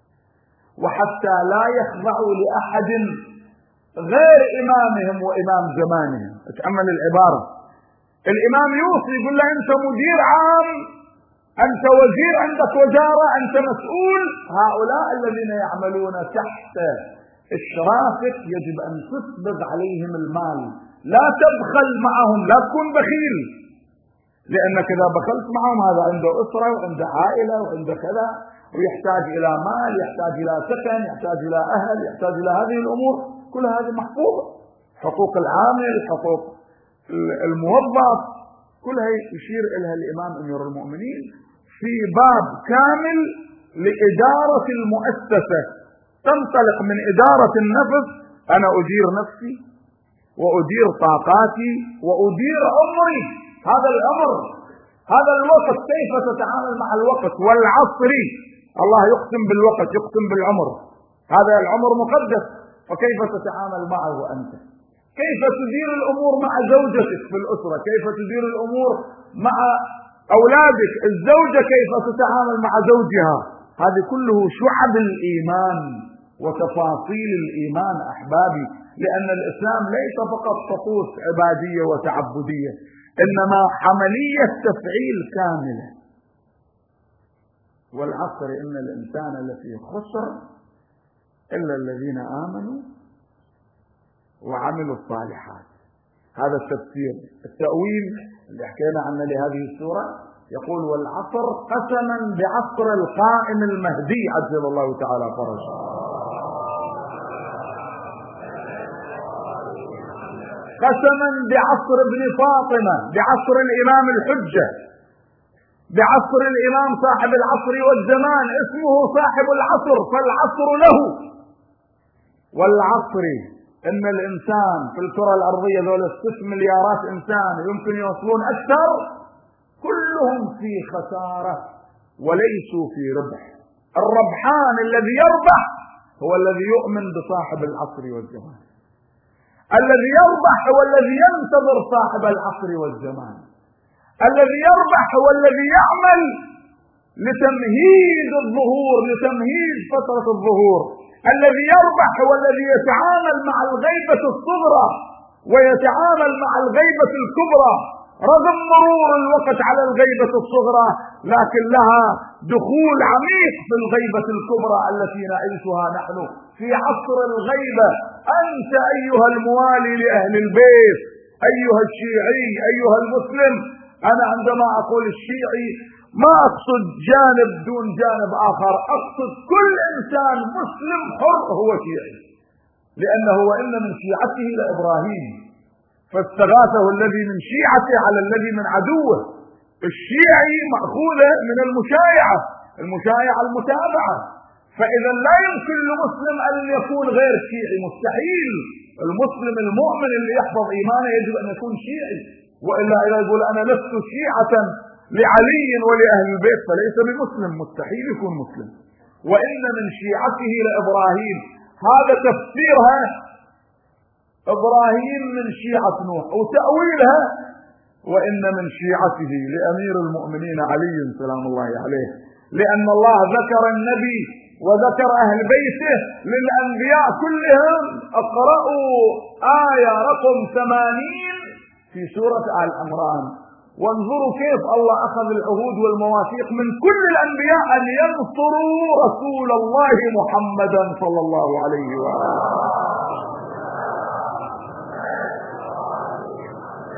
وحتى لا يخضعوا لأحد غير إمامهم وإمام زمانهم. اتأمل العبارة، الإمام يوصي يقول له أنت مدير عام، أنت وزير، عندك وزارة، أنت مسؤول، هؤلاء الذين يعملون تحت إشرافك يجب أن تسبغ عليهم المال، لا تبخل معهم، لا تكون بخيل، لأنك إذا بخلت معهم هذا عنده أسرة وعنده عائلة وعنده كذا، ويحتاج إلى مال، يحتاج إلى سكن، يحتاج إلى أهل، يحتاج إلى هذه الأمور، كل هذه محفوظة، حقوق العامل، حقوق الموظف، كلها يشير إليها الإمام أمير المؤمنين في باب كامل لإدارة المؤسسة، تنطلق من إدارة النفس، أنا أدير نفسي وأدير طاقاتي وأدير عمري، هذا الأمر، هذا الوقت، كيف تتعامل مع الوقت، والعصر، الله يقسم بالوقت، يقسم بالعمر، هذا العمر مقدس، فكيف تتعامل معه أنت؟ كيف تدير الأمور مع زوجتك في الأسرة؟ كيف تدير الأمور مع أولادك؟ الزوجة كيف تتعامل مع زوجها؟ هذه كله شعب الإيمان وتفاصيل الإيمان أحبابي، لأن الإسلام ليس فقط طقوس عبادية وتعبدية، إنما عملية تفعيل كاملة. والعصر إن الإنسان لفي خسر إلا الذين آمنوا وعملوا الصالحات. هذا التفسير. التأويل اللي حكينا عنه لهذه السورة يقول والعصر قسما بعصر القائم المهدي عجل الله تعالى فرجه، قسما بعصر ابن فاطمة، بعصر الإمام الحجة، بعصر الإمام صاحب العصر والزمان، اسمه صاحب العصر فالعصر له. والعصر إن الإنسان في الكرة الأرضية ذول 6 مليارات إنسان يمكن يوصلون أكثر، كلهم في خسارة وليسوا في ربح. الربحان الذي يربح هو الذي يؤمن بصاحب العصر والزمان، الذي يربح هو الذي ينتظر صاحب العصر والزمان، الذي يربح هو الذي يعمل لتمهيد الظهور، لتمهيد فترة الظهور. الذي يربح هو الذي يتعامل مع الغيبة الصغرى ويتعامل مع الغيبة الكبرى، رغم مرور الوقت على الغيبة الصغرى، لكن لها دخول عميق في الغيبة الكبرى التي نعيشها نحن في عصر الغيبة. أنت أيها الموالي لأهل البيت، أيها الشيعي، أيها المسلم، أنا عندما أقول الشيعي ما أقصد جانب دون جانب آخر، أقصد كل إنسان مسلم حر هو شيعي، لأنه وإن من شيعته لإبراهيم فاستغاثه الذي من شيعته على الذي من عدوه. الشيعي مأخوذة من المشايعة، المشايعة المتابعة، فإذا لا يمكن لمسلم أن يكون غير شيعي، مستحيل. المسلم المؤمن اللي يحفظ إيمانه يجب أن يكون شيعي، وإلا إذا يقول أنا لست شيعة لعلي ولأهل البيت فليس بمسلم، مستحيل يكون مسلم. وإن من شيعته لإبراهيم، هذا تفسيرها إبراهيم من شيعة نوح، وتأويلها وإن من شيعته لأمير المؤمنين علي سلام الله عليه، لأن الله ذكر النبي وذكر أهل بيته للأنبياء كلهم. اقرأوا آية رقم 80 في سورة آل عمران وانظروا كيف الله أخذ العهود والمواثيق من كل الأنبياء أن ينصروا رسول الله محمدا صلى الله عليه وآله.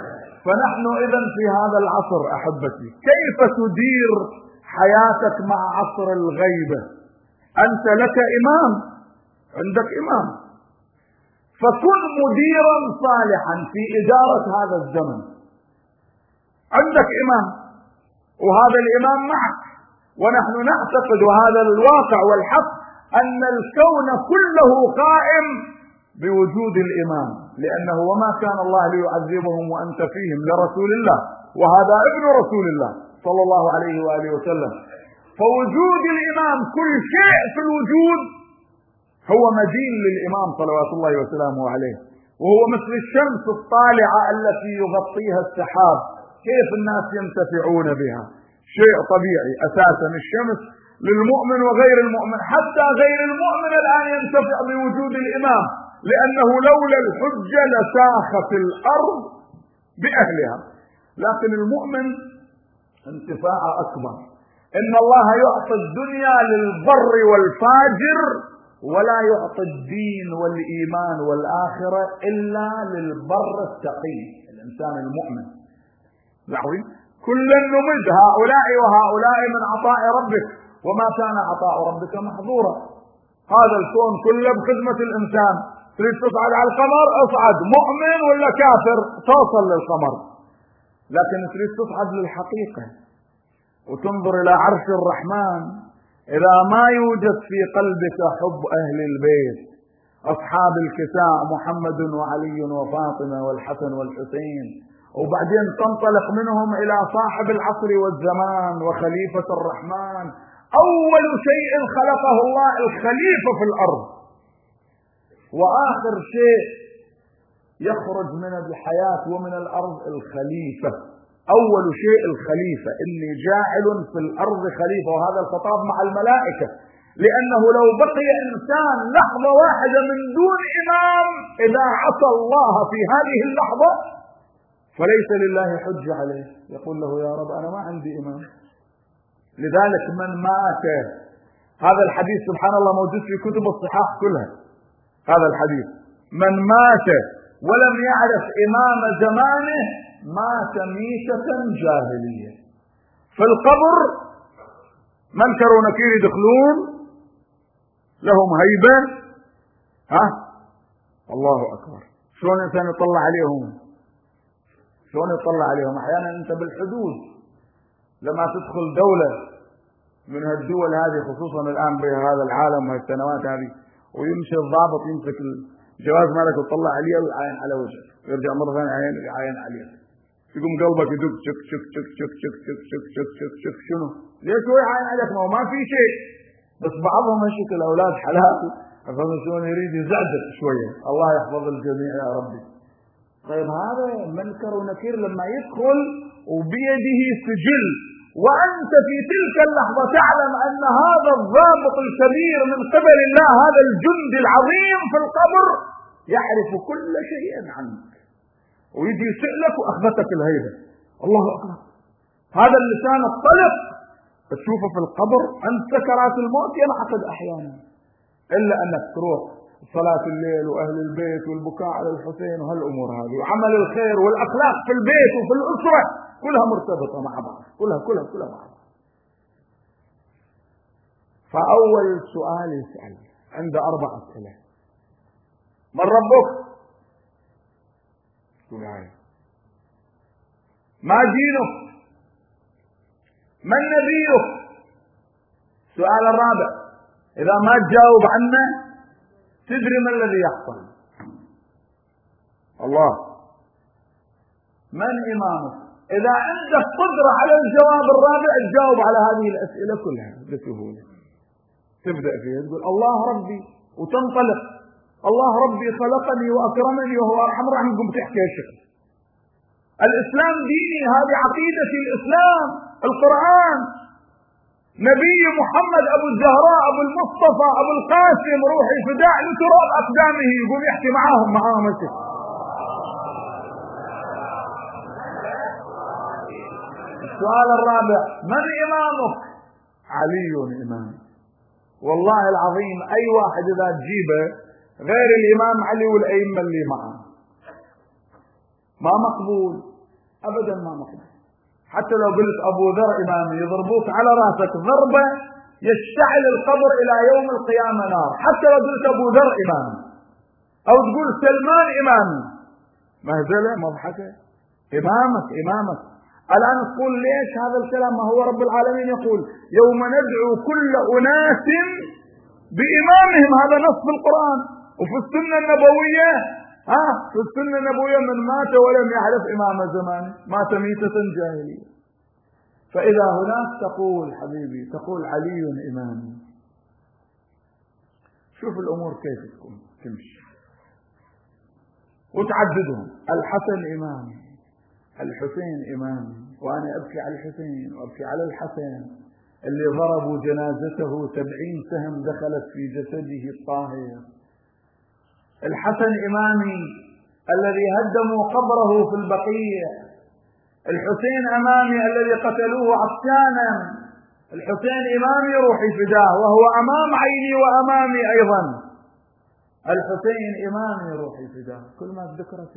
فنحن إذن في هذا العصر أحبتي كيف تدير حياتك مع عصر الغيبة؟ أنت لك إمام، عندك إمام، فكن مديرا صالحا في إدارة هذا الزمن. عندك إمام وهذا الإمام معك، ونحن نعتقد وهذا الواقع والحق أن الكون كله قائم بوجود الإمام، لأنه وما كان الله ليعذبهم وأنت فيهم لرسول الله، وهذا ابن رسول الله صلى الله عليه وآله وسلم. فوجود الإمام كل شيء في الوجود هو مدين للإمام صلوات الله وسلامه عليه، وهو مثل الشمس الطالعة التي يغطيها السحاب، كيف الناس ينتفعون بها؟ شيء طبيعي أساسا. الشمس للمؤمن وغير المؤمن، حتى غير المؤمن الآن ينتفع بوجود الإمام، لأنه لولا الحجة لساخت الأرض بأهلها. لكن المؤمن انتفاع أكبر. إن الله يعطي الدنيا للبر والفاجر، ولا يعطي الدين والإيمان والآخرة إلا للبر التقي، الإنسان المؤمن. لاحظين كلا نمد هؤلاء وهؤلاء من عطاء ربك، وما كان عطاء ربك محظورا. هذا الكون كله بخدمة الإنسان. تريد تصعد على القمر اصعد، مؤمن ولا كافر توصل للقمر. لكن تريد تصعد للحقيقة وتنظر إلى عرش الرحمن، إذا ما يوجد في قلبك حب أهل البيت أصحاب الكساء محمد وعلي وفاطمة والحسن والحسين، وبعدين تنطلق منهم إلى صاحب العصر والزمان وخليفة الرحمن، أول شيء خلقه الله الخليفة في الأرض، وآخر شيء يخرج من الحياة ومن الأرض الخليفة. أول شيء الخليفة، إني جاعل في الأرض خليفة، وهذا الخطاب مع الملائكة، لأنه لو بقي إنسان لحظة واحدة من دون إمام إذا عصى الله في هذه اللحظة فليس لله حجة عليه، يقول له يا رب أنا ما عندي إمام. لذلك من مات، هذا الحديث سبحان الله موجود في كتب الصحاح كلها، هذا الحديث من مات ولم يعرف إمام زمانه مات ميتة جاهلية. في القبر منكر ونكير يدخلون لهم هيبة، الله أكبر. شلون الإنسان يطلع عليهم؟ شلون يطلع عليهم؟ أحيانا أنت بالحدود لما تدخل دولة من هالدول هذه، خصوصا الآن بهذا العالم وهالسنوات هذه، ويمشي الضابط يمسك الجواز مالك ويطلع عليه ويعاين على وجهك، ويرجع مرة ثانية يعاين عليه، يقوم قلبك يدق شك شك شك شك شك شك شك شك شك شك. شنو؟ ليش هو يعاين عليك؟ ما في شيء، بس بعضهم هالشيء الأولاد حلال، فهم شلون يريد يزعزع شوية. الله يحفظ الجميع يا ربي. طيب هذا منكر ونكير لما يدخل وبيده سجل، وأنت في تلك اللحظة تعلم أن هذا الضابط الكبير من قبل الله، هذا الجندي العظيم في القبر يعرف كل شيء عنك، ويجي يسألك وأخذتك الهيبة. الله أكبر. هذا اللسان الطلق تشوفه في القبر عند سكرات الموت ينعقد أحيانا، إلا أنك تروح صلاة الليل وأهل البيت والبكاء على الحسين وهالأمور هذه، وعمل الخير والأخلاق في البيت وفي الأسرة كلها مرتبطة مع بعض، كلها مع بعض. فأول سؤال يسأل عند 4 أسئلة: من ربك؟ ما دينك؟ من نبيك؟ السؤال الرابع إذا ما تجاوب عنه تدري ما الذي يحصل. الله. من إمامك؟ إذا عندك قدرة على الجواب الرابع تجاوب على هذه الأسئلة كلها بسهولة. تبدأ فيها تقول الله ربي وتنطلق، الله ربي خلقني وأكرمني وهو أرحم الراحمين، قم تحكي هالشكل. الإسلام ديني، هذه عقيدة الإسلام، القرآن، نبي محمد أبو الزهراء أبو المصطفى أبو القاسم روحي فداء لتراب أقدامه، يقوم يحكي معاهم الشيء. السؤال الرابع: من إمامك؟ علي إمام. والله العظيم أي واحد إذا تجيبه غير الإمام علي والأئمة اللي معه ما مقبول. أبدا ما نقبل. حتى لو قلت أبو ذر إمامي يضربوك على رأسك ضربة يشتعل القبر إلى يوم القيامة نار. حتى لو قلت أبو ذر إمامي أو تقول سلمان إمامي، مهزلة مضحكة. إمامك. الآن تقول ليش هذا الكلام؟ ما هو رب العالمين يقول يوم ندعو كل أناس بإمامهم، هذا نص في القرآن. وفي السنة النبوية في السنة النبوية من مات ولم يعرف إمام زمانه مات ميتة جاهلية. فإذا هناك تقول حبيبي، تقول علي إمامي. شوف الأمور كيف تمشي وتعددهم. الحسن إمامي، الحسين إمامي، وأنا أبكي على الحسين وأبكي على الحسن اللي ضربوا جنازته 70 سهم دخلت في جسده الطاهر. الحسن إمامي الذي هدموا قبره في البقيع. الحسين أمامي الذي قتلوه عطشانا. الحسين إمامي روحي فداه، وهو أمام عيني وأمامي أيضا. الحسين إمامي روحي فداه. كل ما ذكرت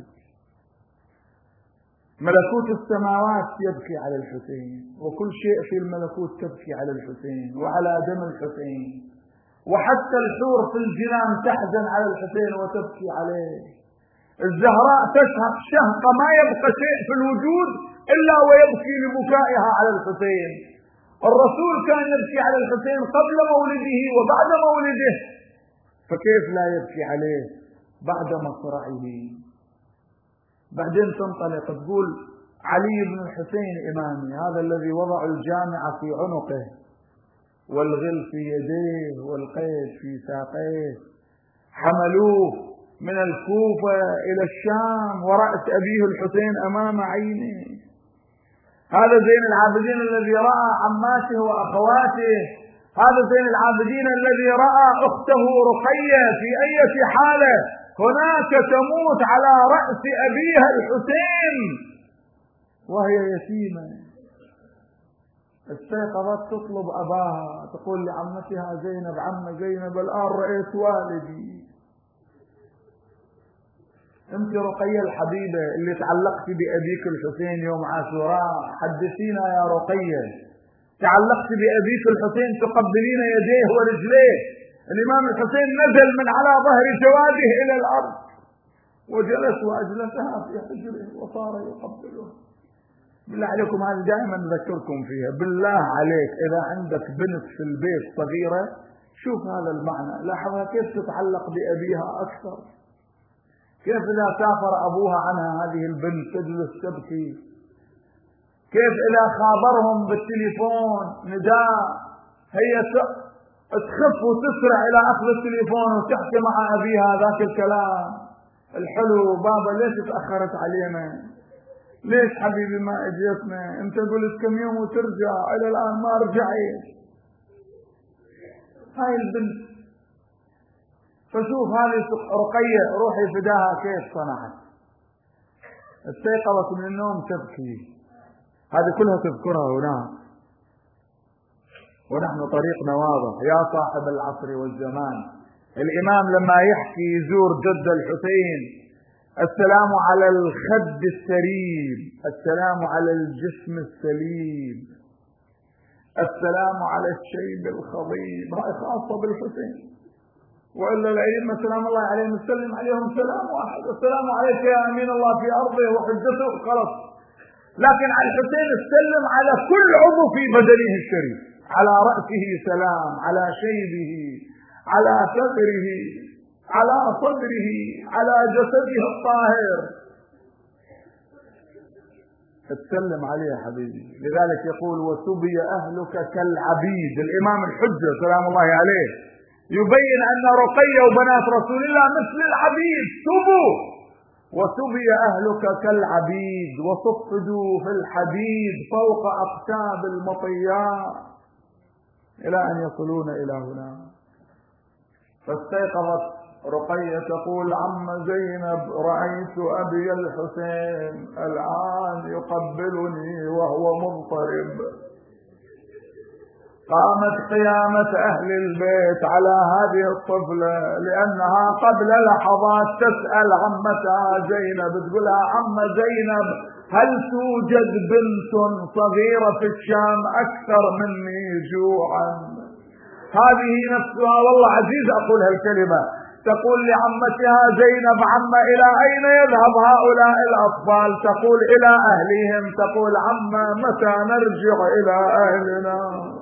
ملكوت السماوات يبكي على الحسين، وكل شيء في الملكوت تبكي على الحسين وعلى دم الحسين، وحتى الحور في الجنان تحزن على الحسين وتبكي عليه. الزهراء تشهق شهقة ما يبقى شيء في الوجود إلا ويبكي لبكائها على الحسين. الرسول كان يبكي على الحسين قبل مولده وبعد مولده، فكيف لا يبكي عليه بعد مصرعه؟ بعدين تنطلق تقول علي بن الحسين إمامي، هذا الذي وضع الجامعة في عنقه والغل في يديه والقيد في ساقيه، حملوه من الكوفة إلى الشام ورأس أبيه الحسين أمام عينه. هذا زين العابدين الذي رأى عماته وأخواته. هذا زين العابدين الذي رأى أخته رقية في أي حالة هناك تموت على رأس أبيها الحسين وهي يتيمة. استيقظت تطلب أباها، تقول لعمتها زينب عم زينب الآن رأيت والدي. انت رقية الحبيبة اللي تعلقت بأبيك الحسين يوم عاشوراء، حدثينا يا رقية، تعلقت بأبيك الحسين تقبلين يديه ورجليه. الإمام الحسين نزل من على ظهر جواده إلى الأرض وجلس وأجلسها في حجره وصار يقبله. بالله عليكم هذه دائما نذكركم فيها. بالله عليك إذا عندك بنت في البيت صغيرة شوف هذا المعنى، لاحظها كيف تتعلق بأبيها أكثر، كيف إذا سافر أبوها عنها هذه البنت تجلس تبكي، كيف إذا خابرهم بالتليفون نداء هي تخف وتسرع إلى أخذ التليفون وتحكي مع أبيها ذاك الكلام الحلو، بابا ليش تأخرت علينا؟ ليش حبيبي ما اجيتنا؟ انت قلت كم يوم وترجع، إلى الآن ما رجعت. هاي البنت. فشوف هذه رقية روحي فداها كيف صنعت. استيقظت من النوم تبكي، هذه كلها تذكرها هناك. ونحن طريقنا واضح يا صاحب العصر والزمان. الإمام لما يحكي يزور جد الحسين، السلام على الخد السريب، السلام على الجسم السليم، السلام على الشيب الخضيب. هاي خاصة بالحسين، وإلا الأئمة سلام الله عليهم نسلم عليهم سلام واحد، السلام عليك يا أمين الله في أرضه وحجته خلص. لكن على الحسين السلم على كل عضو في بدنه الشريف، على رأسه سلام، على شيبه، على ثغره، على صدره، على جسده الطاهر، تسلم عليه يا حبيبي. لذلك يقول وسبي أهلك كالعبيد. الإمام الحجة سلام الله عليه يبين أن رقية وبنات رسول الله مثل العبيد، سبوا وسبي أهلك كالعبيد وصفدوا في الحديد فوق أقتاب المطيات إلى أن يصلون إلى هنا. فاستيقظت رقية تقول عم زينب رأيت أبي الحسين الآن يقبلني وهو مضطرب. قامت قيامة أهل البيت على هذه الطفلة، لأنها قبل لحظات تسأل عمتها زينب، تقولها عم زينب هل توجد بنت صغيرة في الشام أكثر مني جوعا؟ هذه نفسها والله عزيز أقول هالكلمة، تقول لعمتها زينب: عمة إلى أين يذهب هؤلاء الأطفال؟ تقول: إلى أهلهم. تقول: عمة متى نرجع إلى أهلنا؟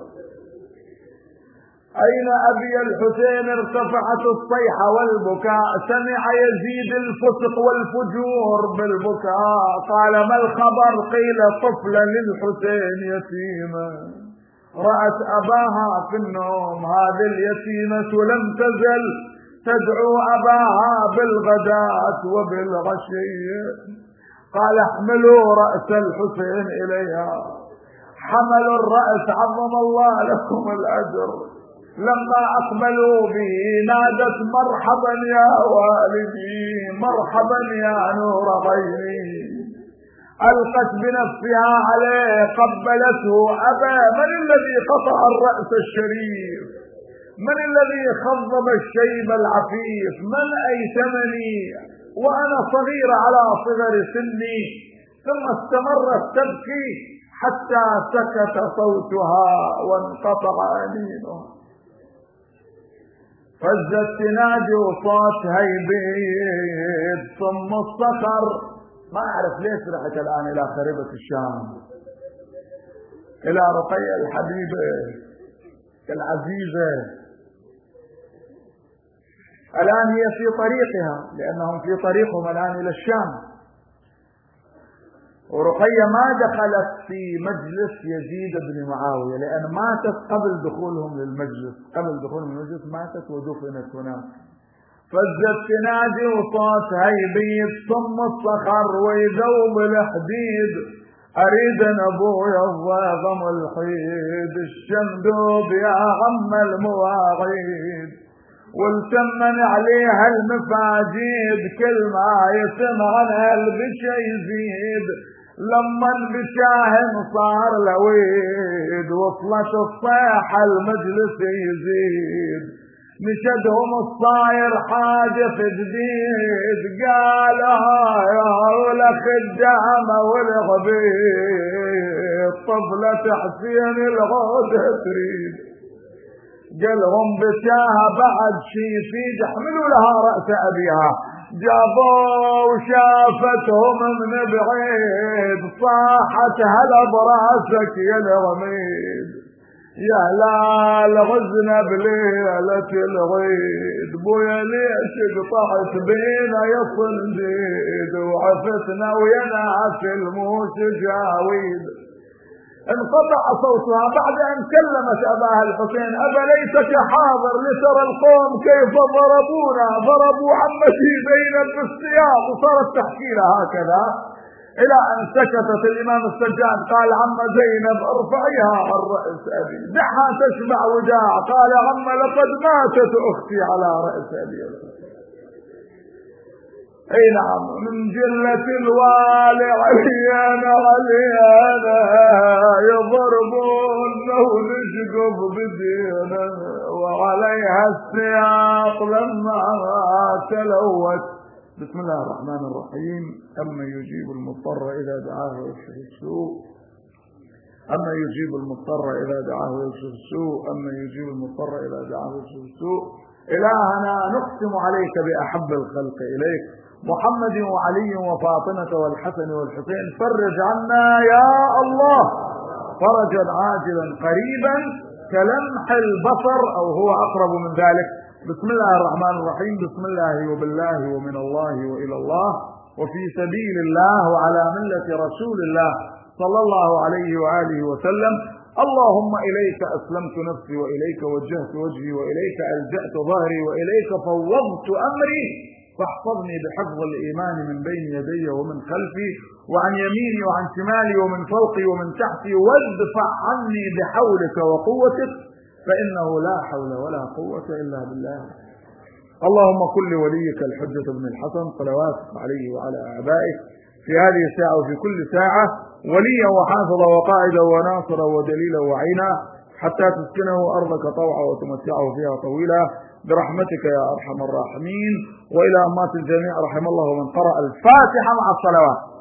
أين أبي الحسين؟ ارتفعت الصيحة والبكاء، سمع يزيد الفسق والفجور بالبكاء، قال: ما الخبر؟ قيل: طفلة للحسين يتيمة رأت أباها في النوم، هذه اليتيمة لم تزل تدعو أباها بالغداة وبالعشي. قال: احملوا رأس الحسين إليها. حملوا الرأس، عظم الله لكم الأجر. لما أقبلوا به نادت: مرحبا يا والدي، مرحبا يا نور غيري. ألقت بنفسها عليه، قبلته. أبا، من الذي قطع الرأس الشريف؟ من الذي خضب الشيب العفيف؟ من أيتمني وأنا صغيرة على صغر سني؟ ثم استمرت تبكي حتى سكت صوتها وانقطع أنينها. فزت تنادي وصوت هيبيد ثم الصخر. ما أعرف ليش رحت الآن إلى خريبة الشام، إلى رقية الحبيبة العزيزة. الآن هي في طريقها، لأنهم في طريقهم الآن إلى الشام. ورقية ما دخلت في مجلس يزيد بن معاوية، لأن ماتت قبل دخولهم للمجلس، قبل دخولهم للمجلس ماتت ودفنت هناك. فزت تنادي وصوت هيبيد ثم الصخر ويذوب الحديد. أريد أن أبويا الضاغم الحيد، الشمدوب يا عم المواعيد، والتمن عليها المفاجيد، كل ما يسمع عنها البشا يزيد. لما البشاهن صار لويد، وصلت الصيحة المجلس يزيد. نشدهم الصاير حاجة جديد، قالها يا ولك الدامة والغبيد، طفلة حسين العودة تريد. قالهم بشاها بعد شي يفيد، احملوا لها رأس أبيها. جابوا وشافتهم من بعيد، صاحت هلا براسك يا الغميد، يا هلال غزنا بليلة العيد، بويا ليش قطعت بينا يا صنديد، وعفتنا ويا ناس الموت جاويد. انقطع صوتها بعد ان كلمت اباها الحسين: ابا ليتك حاضر لترى القوم كيف ضربونا، ضربوا عمتي زينب بالسياط. وصارت تحكي لها هكذا الى ان سكتت. الامام السجاد قال: عم زينب ارفعيها عن رأس ابي، دعها تشبع وداع. قال: عم لقد ماتت اختي على رأس ابي. اي نعم، من جلة الوالي عليانا يضربونه ونشقف بدينا، وعليها السياق لما تلوت. بسم الله الرحمن الرحيم. أما يجيب المضطر إذا دعاه ويكشف السوء، أما يجيب المضطر إذا دعاه ويكشف السوء، أما يجيب المضطر إذا دعاه ويكشف السوء. إلهنا نقسم عليك بأحب الخلق إليك، محمد وعلي وفاطمة والحسن والحسين، فرج عنا يا الله فرجا عاجلا قريبا كلمح البصر أو هو أقرب من ذلك. بسم الله الرحمن الرحيم. بسم الله وبالله ومن الله وإلى الله وفي سبيل الله وعلى ملة رسول الله صلى الله عليه وآله وسلم. اللهم إليك أسلمت نفسي، وإليك وجهت وجهي، وإليك ألجأت ظهري، وإليك فوضت أمري، فاحفظني بحفظ الإيمان من بين يدي ومن خلفي وعن يميني وعن شمالي ومن فوقي ومن تحتي، وادفع عني بحولك وقوتك، فإنه لا حول ولا قوة إلا بالله. اللهم كن لوليك الحجة بن الحسن صلواتك عليه وعلى آبائك في هذه الساعة وفي كل ساعة وليا وحافظا وقائدا وناصرا ودليلا وعينا، حتى تسكنه أرضك طوعا وتمتعه فيها طويلا برحمتك يا أرحم الراحمين. وإلى أمات الجميع رحم الله من قرأ الفاتحة مع الصلوات.